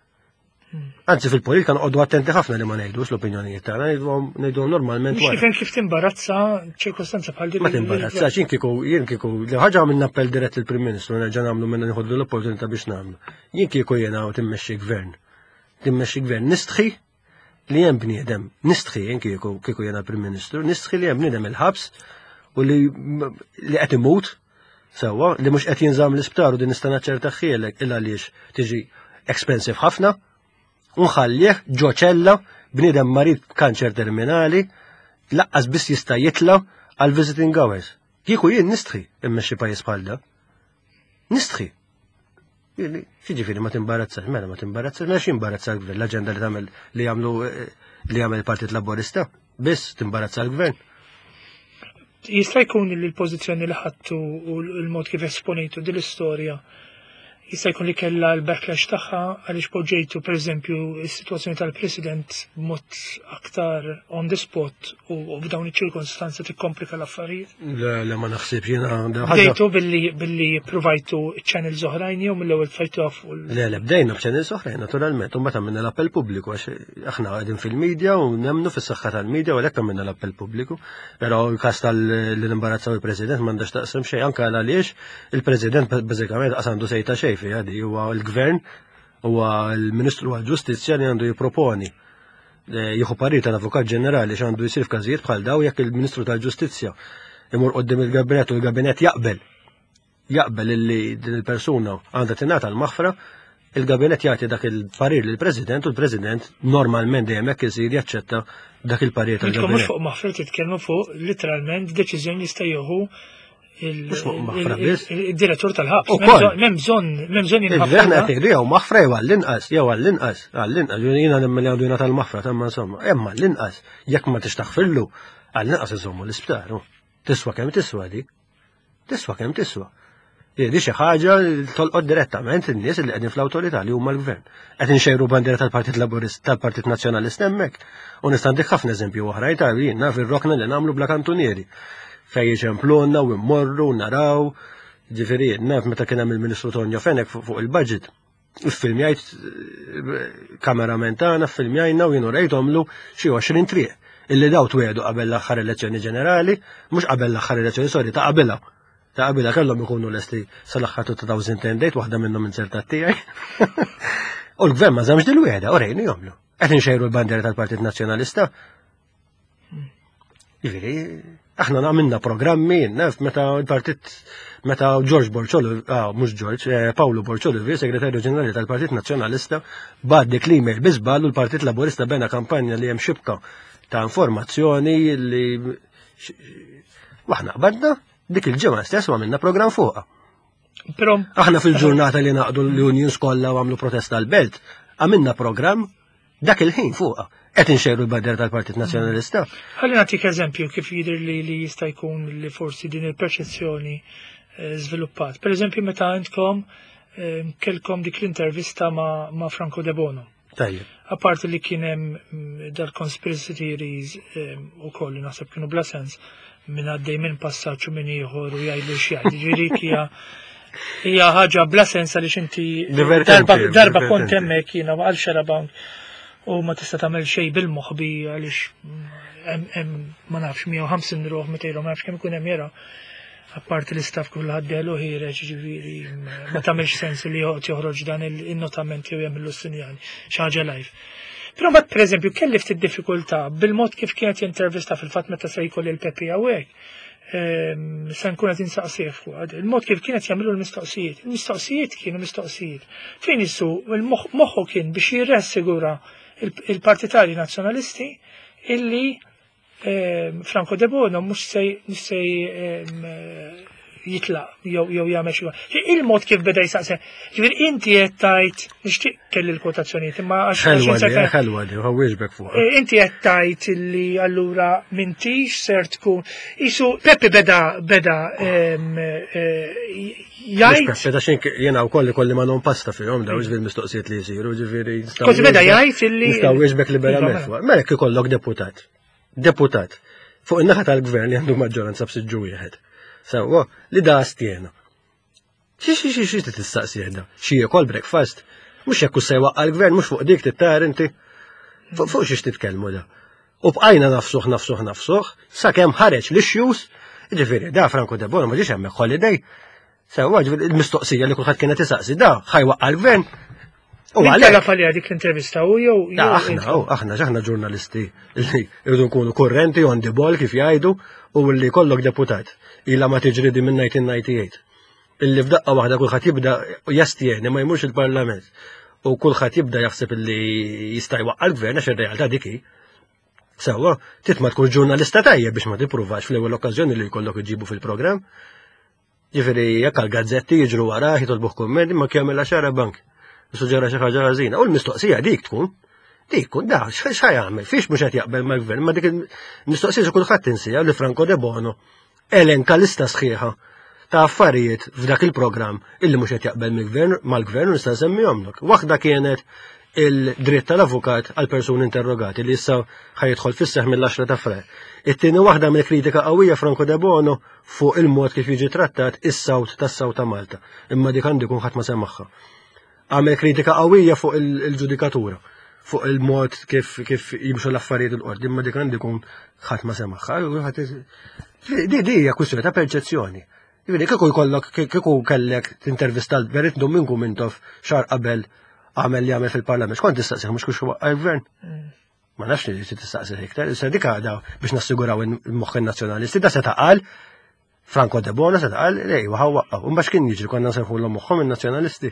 B: Anzi fil-politika noqogħdu attenti ħafna li ma ngħidux l-opinjonijiet tagħna, ngħidhom normalment
A: wara. Kif timbarazza ċirkostanza bħal dik.
B: Ma timbarazzax jien kieku li ħaġa minn appell dirett il-Prim Ministru nerġa' nagħmlu minna nieħdu l-opportunità biex nagħmlu. Jien kieku jiena timmexxi gvern nistħi li hemm bniedem nistħi kieku jena Prim Ministru, nistħi li hemm bniedem il-ħabs u li qed imut sewwa li mhux qed jinżamm l-isptar u din nista' naċċertaħħielek illa għaliex tiġi expensive ħafna u nħallih ġo ċella bniedem marid kanċer terminali laqqas biss jista' jitla għal visiting hours. Kieku jien nistħi immexxi pajjiż bħal da. Nistħi. Ġifieri ma timbarazzax, mela ma timbarazzax, mela x'imbarazza l-gvern, l-aġenda li tagħmel li jagħmel il-Partit Laburista, biss timbarazza l-gvern.
A: Jista' jkun li l-pożizzjoni li ħadtu u l-mod kif esponejtu din l-istorja jista' jkun li kellha l-backlash tagħha għaliex poġġejtu pereżempju s-sitwazzjoni tal-President b'mod aktar on the spot u f'dawn iċ-ċirkostanzi tikkomplika l-affarijiet.
B: Le ma naħsibx jiena
A: bdejtu billi provajtu channels oħrajn jew mill-ewwel tfajtu fuq.
B: Le bdejna b'channels oħrajn naturalment u mbagħad għamilna l-appell pubbliku għax aħna qegħdin fil-medja u nemmnu fis-saħħa tal-medja u għalhekk għamilna l-appell pubbliku. Però l-każ tal-imbarazzaw il-President m'għandax taqsam xejn anke għaliex il-President bażikament qas għandu sejta xejn għadi huwa l-gvern huwa l-Ministru għall-Ġustizzja li għandu jipproponi jieħu parir tal-Avukat Ġenerali x'għandu jsir f'każijiet bħal daw jekk il-Ministru tal-Ġustizzja imur qudiem il-Gabinet u l-Gabinet jaqbel illi din il-persuna għandha tingħata l-maħfra, il-Gabinet jagħti dak il-parir lill-President u l-President normalment dejjem hekk isir jaċċetta dak il-parir tal-Gabinet.
A: Mhux fuq maħfra titkellmu fuq literalment deċiżjoni jista' jieħu il-direttur tal-ħabs. M'hemm bżonn
B: il-gvern qed jgħidu maħfra jew għall-inqas jiena nemmen li għandu jingħata l-maħfra tamma insomma. Imma l-inqas jekk ma tixtaħfillu għall-inqas iżommu l-isptar. Tiswa kemm tiswa di? Tiswa kemm tiswa? Di xi ħaġa tolqod direttament in-nies li qegħdin fl-awtorità li huma l-gvern. Qed inxejru bandiera tal-Partit Laburist tal-Partit Nazzjonalist hemmhekk. U nista' ndik ħafna eżempju oħrajn ta' jiena fir-rokna li nagħmlu bla kantunieri. Fej jiġemplunna u immorru naraw, ġifieri naf meta kien hemm il-Ministru Tonjo Fenek fuq il-budget. Iffilmjajt kameraman tagħna ffilmjajna u jienu rejthomlu xi 20 triq illi daw twedu qabel l-aħħar elezzjoni ġenerali, mhux qabel l-aħħar elezzjoni sorry ta' qabilha. Ta' qabilha kellhom ikunu lesti sal-aħħar 2010 date waħda minnhom insertat tiegħi. U l-gvern ma żamx dil-wieħda, u rejni jagħmlu. Qed inxejru l-bandiera tal-Partit Nazzjonalista. Ġifieri aħna għamilna programmi, meta l-partit, meta George Borciolo, mhux George, Paolo Borciolo, segretarju ġenerali tal-Partit Nazzjonalista, bad dik l-email biżbal u l-Partit Laburista bena kampanja li hemm xibka ta' informazzjoni li waħna qbadna dik il-ġimgħa stess għamilna programm fuqha. Aħna fil-ġurnata li naqdu l-unions kollha u għamlu protesta l-belt, għamilna programm dak il-ħin fuqha. Qed inxejru l-bandiera tal-Partit Nazzjonalista.
A: Ħalli nagħtik eżempju kif jidher li jista' jkun li forsi din il-perċezzjoni żviluppat. Pereżempju meta intkom kellkom dik l-intervista ma' Franco De Bono.
B: Tajjeb.
A: Apparti li kien hemm dal-conspiracy theories ukoll li naħseb kienu bla sens minn għaddej minn passaġġ u minn ieħor u jgħidu x'jgħid. Jiġifieri hija ħaġa bla sens għaliex inti darba kont hemmhekk jiena għal xarabank u ma tista' tagħmel xejn bil-moħħbi għaliex hemm ma nafx 150 ruħ 200 ma nafx kemm ikun hemm jara. Apparti l-istaff kulħadd dielu ħireġ ġifieri ma tagħmelx sens li joħroġ dan il-notament jew jagħmlu s-sinjali xi ħaġa live. Però mbagħad pereżempju kelli ftit diffikultà bil-mod kif kienet jintervista fil-fatt meta se jkolli l-Peppi hawnhekk. Se nkun qed insaqsih fuq il-mod kif kienet jagħmlu l-mistoqsijiet. Il-mistoqsijiet kienu mistoqsijiet. Fejn issu moħħu kien biex jirrassigura il-partitari nazzjonalisti illi Franco De Bono mhux se jitlaq jew jagħmel xi il-mod kif beda jsaqsel. Ġifier inti qed tgħid nixtieq kelli l-kwotazzjonijiet imma għax
B: ħelwa di ħawieġbek fuq.
A: Inti qed tgħid illi allura m'intix ser tkun isu Peppi beda jgħid.
B: Beda xejn jiena wkoll ikolli ma non pasta fihom daw ġifier mistoqsijiet li jsiru ġifieri.
A: Kważi beda jgħid illi.
B: Nistgħu wieġbek liberament fuq. Melek ikollok deputat fuq in-naħa tal-gvern li għandu maġġoranza b'siġġu wieħed. Sewwa li da stjena. Xi tistaqsih da? Xi jekol breakfast? Mhux jekk sejwa għall-gvern mhux fuq dik tittar inti. Fuq xiex titkellmu da. U bqajna nafsuh sakemm ħareġ l-issues, ġifieri da Franco De Bono ma ġiex hemmhekk holiday. Sewwa ġifieri il-mistoqsija li kulħadd kienet isaqsi da ħajwaq għall-gvern.
A: Għalla falli dik l-intervista u jew.
B: Aħna ġurnalisti li jridu nkunu kurrenti on the ball kif jgħidu u li kollok deputat. Ila ma tiġri di minn 1998. Illi f'daqqa waħda kulħadd jibda jastieni ma jmurx il-Parlament. U kulħadd jibda jaħseb illi jista' jwaqqal gvern għax ir-realtà diki. Sewwa, titma tkun ġurnalista tajjeb biex ma tippruvax fl-ewwel okkażjoni li jkollok iġibu fil-programm. Ġifieri jekk għall-gazzetti jiġru warah jitolbuh kumment ma jagħmilha xara bank. Suġġera xi ħaġa ħażina. U l-mistoqsija dik tkun da x'ħajamel fiex mhux qed jaqbel mal-gvern ma dik il-mistoqsija kulħadd insija li Franco De Bono elenka lista sħiħa ta' affarijiet f'dak il-programm illi mhux qed jaqbel mal-gvern u nista' nsemmihomlok. Waħda kienet il-dritt tal-avukat għal persuni interrogati li issa ħajidħol fis-seħħ mill-10 ta' frar. It-tieni waħda mill-kritika qawwija Franco De Bono fuq il-mod kif jiġi trattat is-sawt tas-sawt ta' Malta. Imma dik għandi jkun ħadd ma semmaħħa. Għamel kritika qawwija fuq il-ġudikatura, fuq il-mod kif jimxu l-affarijiet il-qorti, imma dik għandi jkun ħadd ma semmaħħa. Di hija kwistjoni ta' perċezzjoni. Kieku kellek tintervista l-veritnu minn Kumintof xar qabel għamel li għamel fil-Parlament. Kont tistaqsih mhux kux għal-gvern? Ma nafx li tistaqsih iktar. Issa dik għada biex nassiguraw il-moħħ nazzjonalisti. Da se taqal Franco De Bono se taqal lejwa ħawwaqqaw. Imbagħad kien jiġri konna nsejħu l-moħħhom in-nazzjonalisti.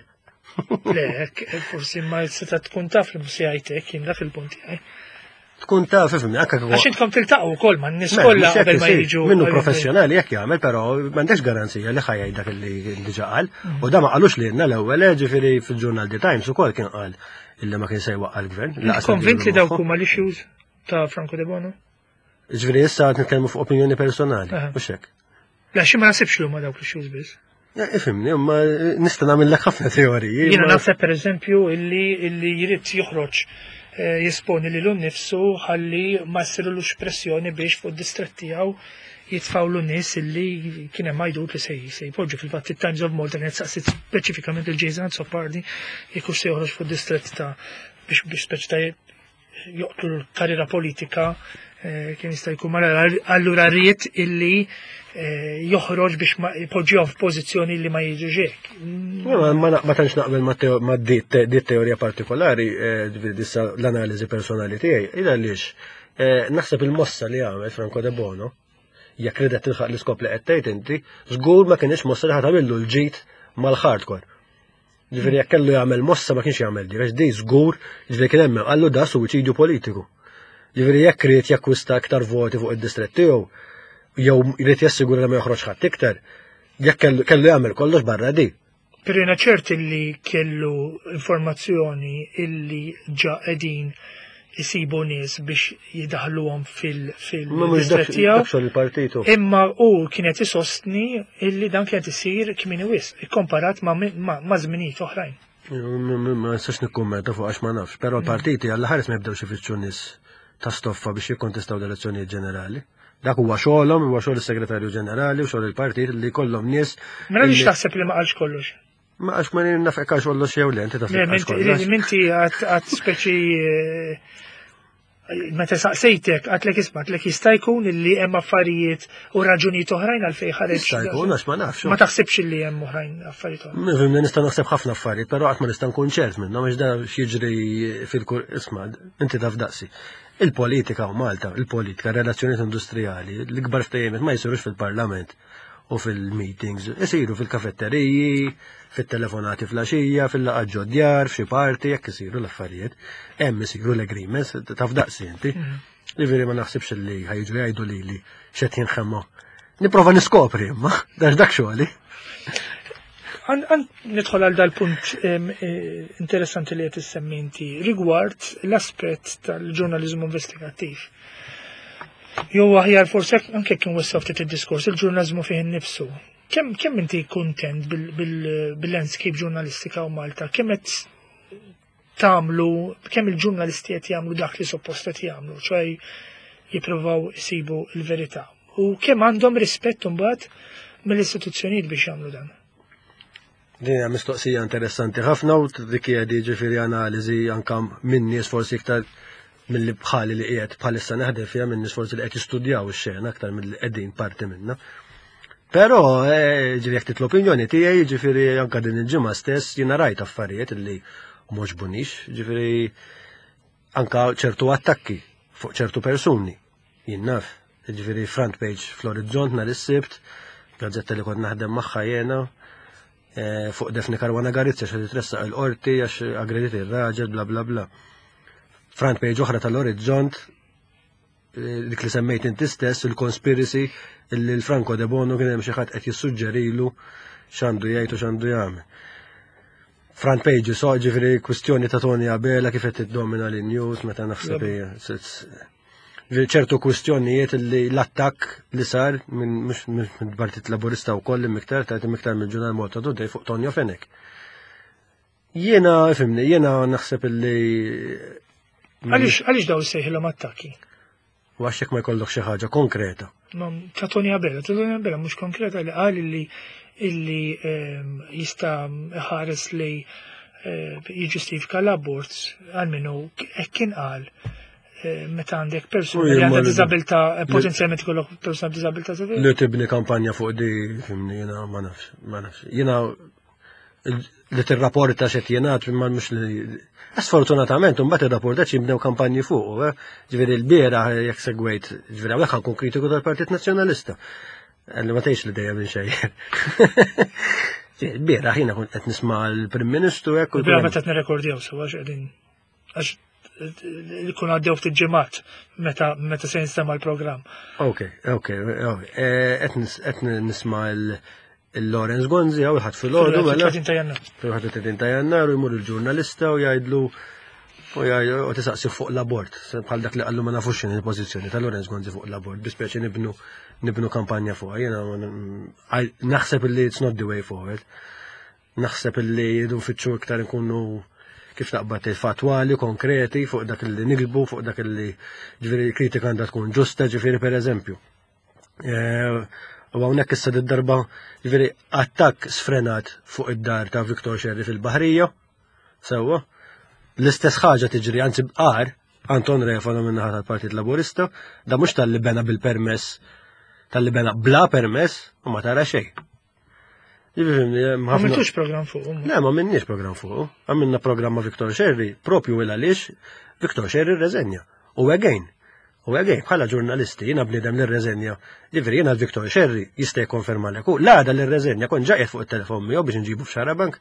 A: Le, forsi ma seta tkun taf li musi għajtek, kien dak il-punt għaj.
B: Tkun taf, fimni, anka
A: għax intkom tiltaqgħu wkoll ma' n-nies kollha qabel ma jiġu.
B: Minnu professjonali jekk jagħmel, però m'għandekx garanzija li ħajja dak li diġà qal. U da ma qalux li jenna l-ewwel ġifieri fil-Journal The Times ukoll kien qal illi ma kien se jwaqqa l-gvern.
A: Konvint li dawk huma l-issues ta' Franco De Bono?
B: Ġifieri issa qed nitkellmu fuq opinjoni personali, mhux hekk.
A: La xi ma nasibx li huma dawk l-issues biss.
B: Ifimni, ma nista' nagħmellek ħafna teoriji.
A: Jiena naħseb pereżempju illi jrid joħroġ jisponi li l-nifsu ħalli ma jsirulux pressjoni biex fuq distret tiegħu jitfawlu nies illi kien hemm għajdut li se jpoġġu fil-fatt it-Times of Malta kienet saqsit speċifikament il-Jason Sopardi jekk se joħroġ fuq distret ta' biex speċ ta' joqtlu l-karriera politika kien jista' jkun allura rrid illi joħroġ biex ma jpoġġihom f'pożizzjoni li ma jiġux hekk.
B: Ma tantx naqbel ma' dit teorija partikolari dissa l-analiżi personali tiegħi. Ila għaliex naħseb il-mossa li għamel Franco De Bono jekk ridet tilħaq l-iskop li qed tgħid inti, żgur ma kienx mossa li ħatamillu l-ġid mal-hardcore. Ġifieri jekk kellu jagħmel mossa ma kienx jagħmel di, għax di żgur ġifieri kien hemm qallu da suwiċidju politiku. Ġifieri jekk ried jakkwista aktar voti fuq id-distrett tiegħu, jew jrid jassigura li ma joħroġ ħadd iktar, jekk kellu jagħmel kollox barra di.
A: Però jiena ċert illi kellu informazzjoni illi ġa qegħdin isibu nies biex jidaħluhom fil-distrett tiegħu. Imma hu kienet isostni illi dan kienet isir kmieni wisq, ikkomparat ma' żminijiet oħrajn.
B: Ma nistax nikkummenta fuq għax ma nafx, però l-partiti għall ħares ma jibdewx ifittxu nies ta' stoffa biex jikkontestaw l-elezzjonijiet ġenerali. Dak huwa xogħolhom, huwa xogħol is-Segretarju Ġenerali u xogħol il-partit li jkollhom nies.
A: Mela biex taħseb li ma qalx kollox.
B: Ma għax ma nafekax kollox jew le, inti tafekax kollox.
A: Minti għad speċi meta saqsejtek għatlek isma' għatlek jista' jkun illi hemm affarijiet u raġunijiet oħrajn għalfejn ħareġ.
B: Jista' jkun għax ma nafx.
A: Ma taħsibx illi hemm oħrajn affarijiet oħrajn.
B: Fimni nista' naħseb ħafna affarijiet, però qatt ma nista' nkun ċert minnhom għax da x'jiġri fil-kur isma' inti taf daqsi. Il-politika u Malta, il-politika, relazzjonijiet industrijali, l-ikbar ftehimiet ma jsirux fil-Parlament u fil-meetings, isiru fil-kafetteriji, fil-telefonati flaxija, fil-laqgħat ġodjar, f'xi parti, jekk isiru l-affarijiet, hemm isiru l-agreements, taf daqsi inti. Li veri ma naħsibx li ħajġu jgħidu li x'qed jinħemmu. Nipprova niskopri imma, dak xogħli.
A: Nidħol għal dal-punt interessanti li qed issemminti rigward l-aspett tal-ġurnaliżmu investigattiv. Jew aħjar forsi anke kien wessaw ftit id-diskors il-ġurnaliżmu fih innifsu. Kemm inti kuntent bil-landscape ġurnalistika u Malta? Kemm qed tagħmlu, kemm il-ġurnalisti qed jagħmlu dak li suppost qed jagħmlu, ċoj jippruvaw isibu l-verità. U kemm għandhom rispett imbagħad mill-istituzzjonijiet biex jagħmlu dan.
B: Din hija mistoqsija interessanti ħafna u dik hija ġifieri analiżi anke minn nies forsi iktar milli bħali li qiegħed bħalissa naħdem fiha minn nies forsi li qed jistudjaw ix-xena aktar milli qegħdin parti minnha. Però ġifieri jekk titlu opinjoni tiegħi ġifieri anke din il-ġimgħa stess jiena rajt affarijiet li moġbunix, ġifieri anka ċertu attakki fuq ċertu persuni. Jien naf, ġifieri front page fl-Orizzont nhar is-Sibt, gazzetta li kont naħdem magħha jiena fuq Defni Karwana Garizza xi titressaq il-qorti għax aggredit ir-raġel bla bla bla. Front page oħra tal-Orizzont dik li semmejt inti stess il-conspiracy illi l-Franco De Bono kien hemm xi ħadd qed jissuġġerilu x'għandu jgħid u x'għandu jagħmel. Front page so ġifieri kwistjoni ta' Tony Abela kif qed tiddomina lin-news meta naħseb hija. ċertu kwistjonijiet li l-attakk li sar minn Partit Laburista wkoll imiktar mill-Ġurnal Malta Today fuq Tonio Fenek. Jiena naħseb illi
A: Għaliex daw sejħilhom attakki?
B: Għaxek ma jkollok xi ħaġa konkreta.
A: Ta' Tony Abela mhux konkreta li qal illi jista' ħares li jiġġustifika l-aborts għal minnu kien qal meta għandek persuna li għandha diżabilità potenzjalment ikollok persuna b'diżabilità severa.
B: Li tibni kampanja fuq di, fimni, jiena ma nafx. Jiena li tirrapporta x'qed jingħad imma mhux li sfortunatament imbagħad irrapportat jibdew kampanji fuq, ġifieri l-biera jekk segwejt, ġifieri hawnhekk ħankun kritiku tal-Partit Nazzjonalista. Għalli ma tgħidx li dejjem minn xejn. Il-biera ħina kont qed nisma' l-Prim Ministru hekk.
A: Il-biera meta qed nirrekordjaw sewa x'qegħdin għax ikun għaddew ftit ġimgħat meta se jinstema' l-programm.
B: Qed nisma' il-Lawrence Gonzi għaw ħadd fil-ħodu mela. Fil-31 ta' Jannar u jmur il-ġurnalista u jgħidlu u tisaqsi fuq l-abort. Bħal dak li qallu ma nafux x'inhi l-pożizzjoni ta' Lawrence Gonzi fuq l-abort. Bispjaċi nibnu kampanja fuq. Jiena naħseb illi it's not the way forward. Naħseb illi jridu nfittxu iktar nkunu kif naqbad fatwali konkreti fuq dak li nilbu, fuq dak li ġifieri kritika għandha tkun ġusta, ġifieri pereżempju. U hawnhekk issa darba ġifieri attakk sfrenat fuq id-dar ta' Viktor Xerri fil-Baħrija. Sewwa. L-istess ħaġa tiġri anzi bqar Anton Refalo min-naħa tal-Partit Laburista, da mhux tal-li bena bil-permess, tal-li bena bla permess u ma tara xejn.
A: Ma minnux program fuq.
B: Le, ma minnix program fuq. Għamilna program ma' Viktor Xerri, propju il għaliex Viktor Xerri reżenja. U għagħin, bħala ġurnalisti, jina bnidem l-reżenja. Ġifiri, jina l-Viktor Xerri jista' jikkonferma l-ek. L-għada l-reżenja kon ġaqiet fuq il-telefon miegħu biex nġibu f'Xarabank.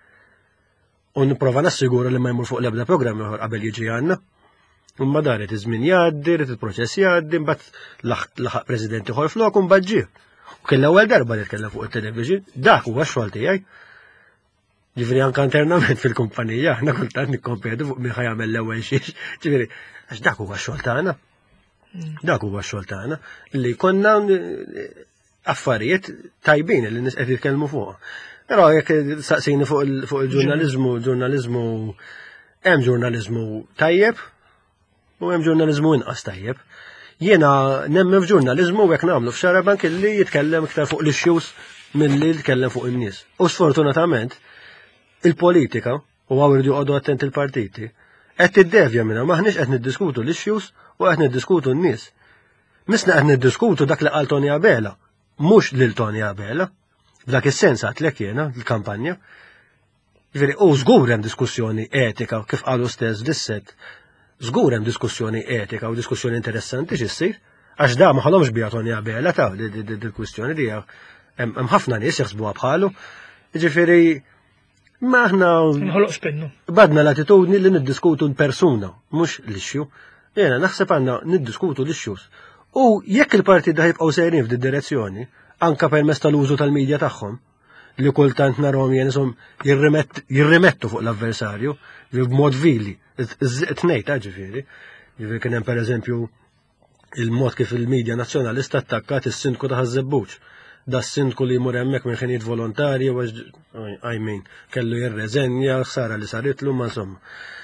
B: U nipprova nassigura li ma jmur fuq l-ebda programm ieħor qabel jiġi għandna. Imma daret iż-żmien jgħaddi, il-proċess jgħaddi, mbagħad laħaq President ieħor flok u mbagħad ġie. U kien l-ewwel darba li tkellem fuq it-television, dak huwa x-xogħol tiegħi. Ġifieri anke internament fil-kumpanija, aħna kultant nikkompetu fuq min ħajamel l-ewwel xiex. Ġifieri, għax dak huwa x-xogħol tagħna. Dak huwa x-xogħol tagħna li konna affarijiet tajbin li nies qed jitkellmu fuq. Però jekk saqsini fuq il-ġurnaliżmu, hemm ġurnaliżmu tajjeb u hemm ġurnaliżmu inqas tajjeb. Jiena nemmen f'ġurnaliżmu u hekk nagħmlu f'Xarabank illi jitkellem iktar fuq l-issues milli jitkellem fuq in-nies. U sfortunatament il-politika u għaw irdu għodu attent il-partiti qed tiddevja minnha maħniex qed niddiskutu l-issues u qed niddiskutu n-nies. Misna qed niddiskutu dak li qal Tony Abela, mhux lil Tony Abela. F'dak is-sens għatlek jiena l-kampanja. Ġifieri u żgur hemm diskussjoni etika kif qalu stess disset. Żgur hemm diskussjoni etika u diskussjoni interessanti x'issir, għax da ma ħolhomx biha Tony Abela ta' dil-kwistjoni li hemm ħafna nies jaħsbuha bħalu. Ġifieri ma aħna
A: nħoloq spennu.
B: Badna l-attitudni li niddiskutu l-persuna, mhux l-issue. Jiena naħseb għandna niddiskutu l-issues. U jekk il-parti da jibqgħu sejrin f'din direzzjoni, anka permezz tal-użu tal-medja tagħhom, li kultant narhom jenishom jirrimettu fuq l-avversarju b'mod vili. Tnejta ġifieri. Ġifieri kien hemm pereżempju il-mod kif il-medja nazzjonalista attakkat is-sindku ta' Ħażebbuġ. Da s-sindku li jmur hemmhekk minn ħinijiet volontarji u kellu jirreżenja, ħsara li saritlu ma insomma.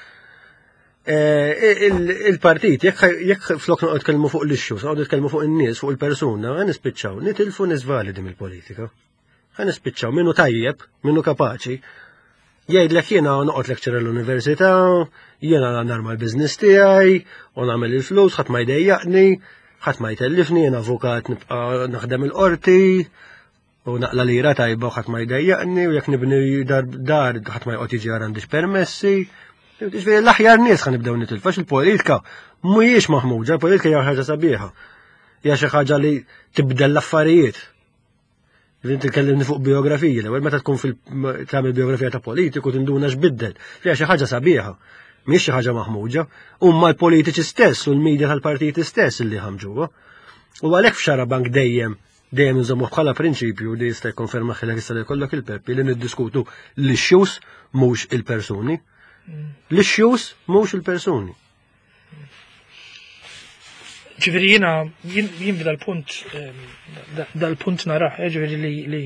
B: Il-partit, jekk flok noqgħod tkellmu fuq l-issues, noqgħod nitkellmu fuq in-nies, fuq il-persuna, ħan nispiċċaw, nitilfu nies validi mill-politika. Ħan nispiċċaw minnu tajjeb, minnu kapaċi, jgħidlek jiena noqgħod lecturer l-università, jiena narma l-business tiegħi, u nagħmel il-flus, ħadd ma jdejjaqni, ħadd ma jtellifni, jiena avukat nibqa' naħdem il-qorti, U naqla lira tajba u ħadd ma jdejjaqni u jekk nibni dar ħadd ma jqgħod jiġi għandix permessi. L-aħjar nies ħanibdew nitilfu għax il-politika mhijiex maħmuġa, il-politika hija ħaġa sabiħa. Hija xi ħaġa li tibdel l-affarijiet. Inti tkellimni fuq biografija, l-ewwel meta tkun tagħmel biografija ta' politiku tinduna x'biddel. Hija xi ħaġa sabiħa, mhix xi ħaġa maħmuġa, huma l-politiċi stess u l-midja tal-partiti stess li ħamġuha. U għalhekk f'Xarabank dejjem nżommu bħala prinċipju li jista' jkonferma ħilek jista' jkollok il-Peppi li niddiskutu l-issues mhux il-persuni. L-issues mhux il-persuni.
A: Ġifieri jien dal-punt naraħ, ġifieri li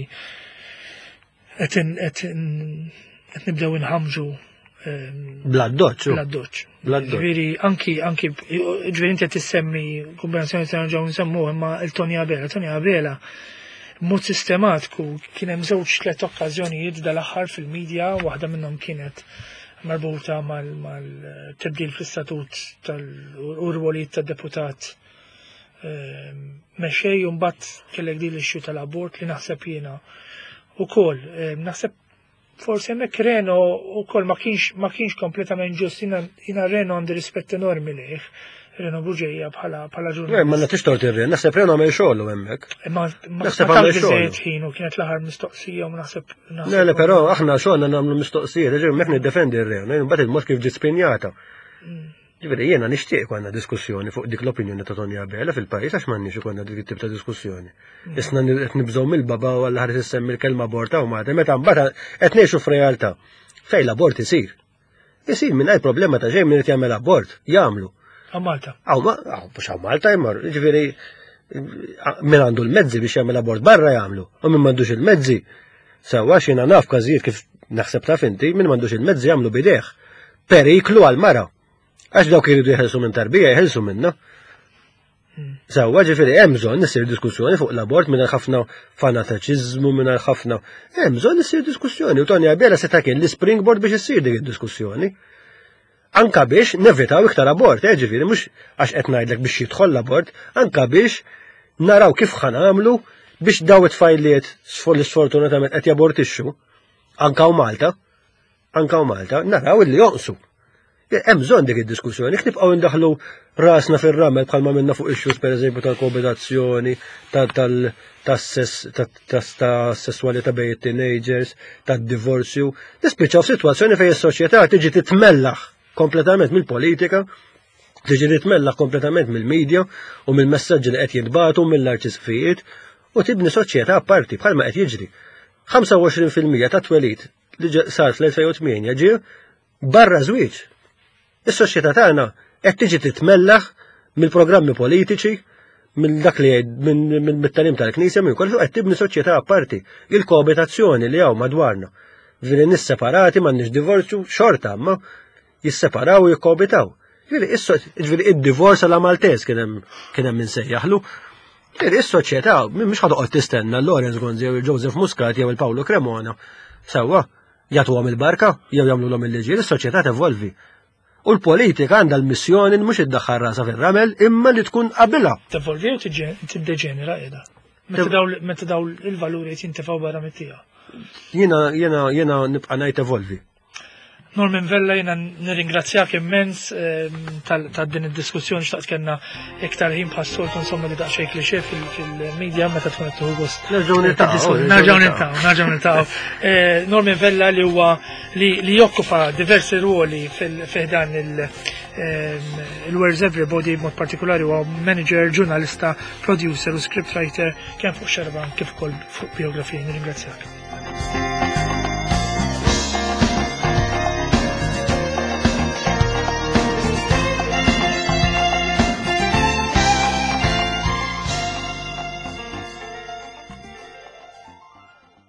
A: qed nibdew inħamġu
B: bladdoċ.
A: Ġifieri anki ġifieri inti qed tissemmi kombinazzjoni ta' ġew nsemmuh imma il-Tony Abela. Tony Abela mod sistematiku kien hemm żewġ tliet okkażjonijiet dal-aħħar fil-medja, waħda minnhom kienet marbuta mal-tibdil fl-istatut tal-urwolijiet tad-deputat mexxej u mbagħad kellek din l-issue tal-abort li naħseb jiena ukoll naħseb forsi hemmhekk Reno wkoll ma kienx kompletament ġust jiena Reno għandi rispett enormi lih. Reno Buġejja bħala ġurnalist.
B: Ma nagħtix tort ir-Ren, naħseb Reno għamel xogħlu hemmhekk.
A: Ma tantx biżejjed ħin u kienet l-aħħar mistoqsija u naħseb.
B: Le, però aħna xogħolna nagħmlu mistoqsijiet, ġew hemmhekk niddefendi r-Reno, imbagħad il-mod kif ġiet spinjata. Ġifieri jiena nixtieq konna diskussjoni fuq dik l-opinjoni ta' Tony Abela fil-pajjiż għax m'għandniex ikollna dik it-tip ta' diskussjoni. Isna qed nibżgħu mill-baba u għall ħares issemmi l-kelma aborta u meta mbagħad qed ngħixu f'realtà fejn l-abort isir. Isir mingħajr problema ta' xejn min qed jagħmel abort, jagħmlu.
A: Malta.
B: Mhux Malta jmor, ġifieri min għandu l-mezzi biex jagħmel abort barra jagħmlu, u min m'għandux il-mezzi. Sewwa x'jiena naf każijiet kif naħseb taf inti, min m'għandux il-mezzi jagħmlu bidejh. Periklu għal mara. Għax dawk iridu jħelsu minn tarbija jħelsu minnha. Sewwa ġifieri hemm bżonn issir diskussjoni fuq l-abort mingħajr ħafna fanatiċiżmu mingħajr ħafna. Hemm bżonn issir diskussjoni u Tony Abela seta' kien l-springboard biex issir dik id-diskussjoni. Anka biex nevitaw iktar abort, ġifieri mhux għax qed ngħidlek biex jidħol l-abort, anka biex naraw kif ħanamlu biex daw it-tfajliet sfortunatament qed jabortixxu anka u Malta, naraw illi jonqsu. Hemm bżonn dik id-diskussjoni, jekk nibqgħu ndaħlu rasna fir-ramel bħalma minna fuq issues pereżempju tal-koabitazzjoni, tas-sesswalità bejn it-teenagers, tad-divorzju, nispiċċaw f'sitwazzjoni fejn is-soċjetà tiġi titmellaħ kompletament mill-politika, tiġi titmellaħ kompletament mill-medja u mill-messaġġi li qed jintbagħtu mill-arċisfijiet u tibni soċjetà apparti bħalma qed jiġri. 25% ta' twelid li sar fl-2008 ġie barra żwieġ. Is-soċjetà tagħna qed tiġi titmellaħ mill-programmi politiċi, minn dak li mit-talim tal-Knisja minn kollu qed tibni soċjetà apparti. Il-koabitazzjoni li hawn madwarna. Viri nisseparati m'għandniex divorzju xorta ma jisseparaw u jikkoabitaw. Ġifieri id-divors għal Maltez kien hemm insejjaħlu. Is-soċjetà mhux ħadoqgħod tistenna Lorenz Gonzi jew il-Joseph Muscat jew il-Paolo Cremona. Sewwa jagħtuhom il-barka jew jagħmluhom il-liġijiet, is-soċjetà tevolvi. U l-politika għandha l-missjoni mhux iddaħħal rasa fir-ramel imma li tkun qabilha.
A: Tevolvi u tiddeġenera qiegħda. Meta daw il-valuri jintefgħu barra mit-tiegħek.
B: Jiena nibqa' ngħid evolvi.
A: Norman Vella, jiena nirringrazzjak immens ta' din id-diskussjoni xtaqt kellna iktar ħin bħas-soltu insomma li daqsxejn klixé fil-medja meta tkun qed tieħu gost. Nerġgħu niltaqgħu. Norman Vella li huwa li jokkupa diversi ruoli f'dan il-Where's Everybody b'mod partikolari huwa manager, ġurnalista, producer u scriptwriter kemm fuq Xarabank kif ukoll fuq biografija. Nirringrazzjak.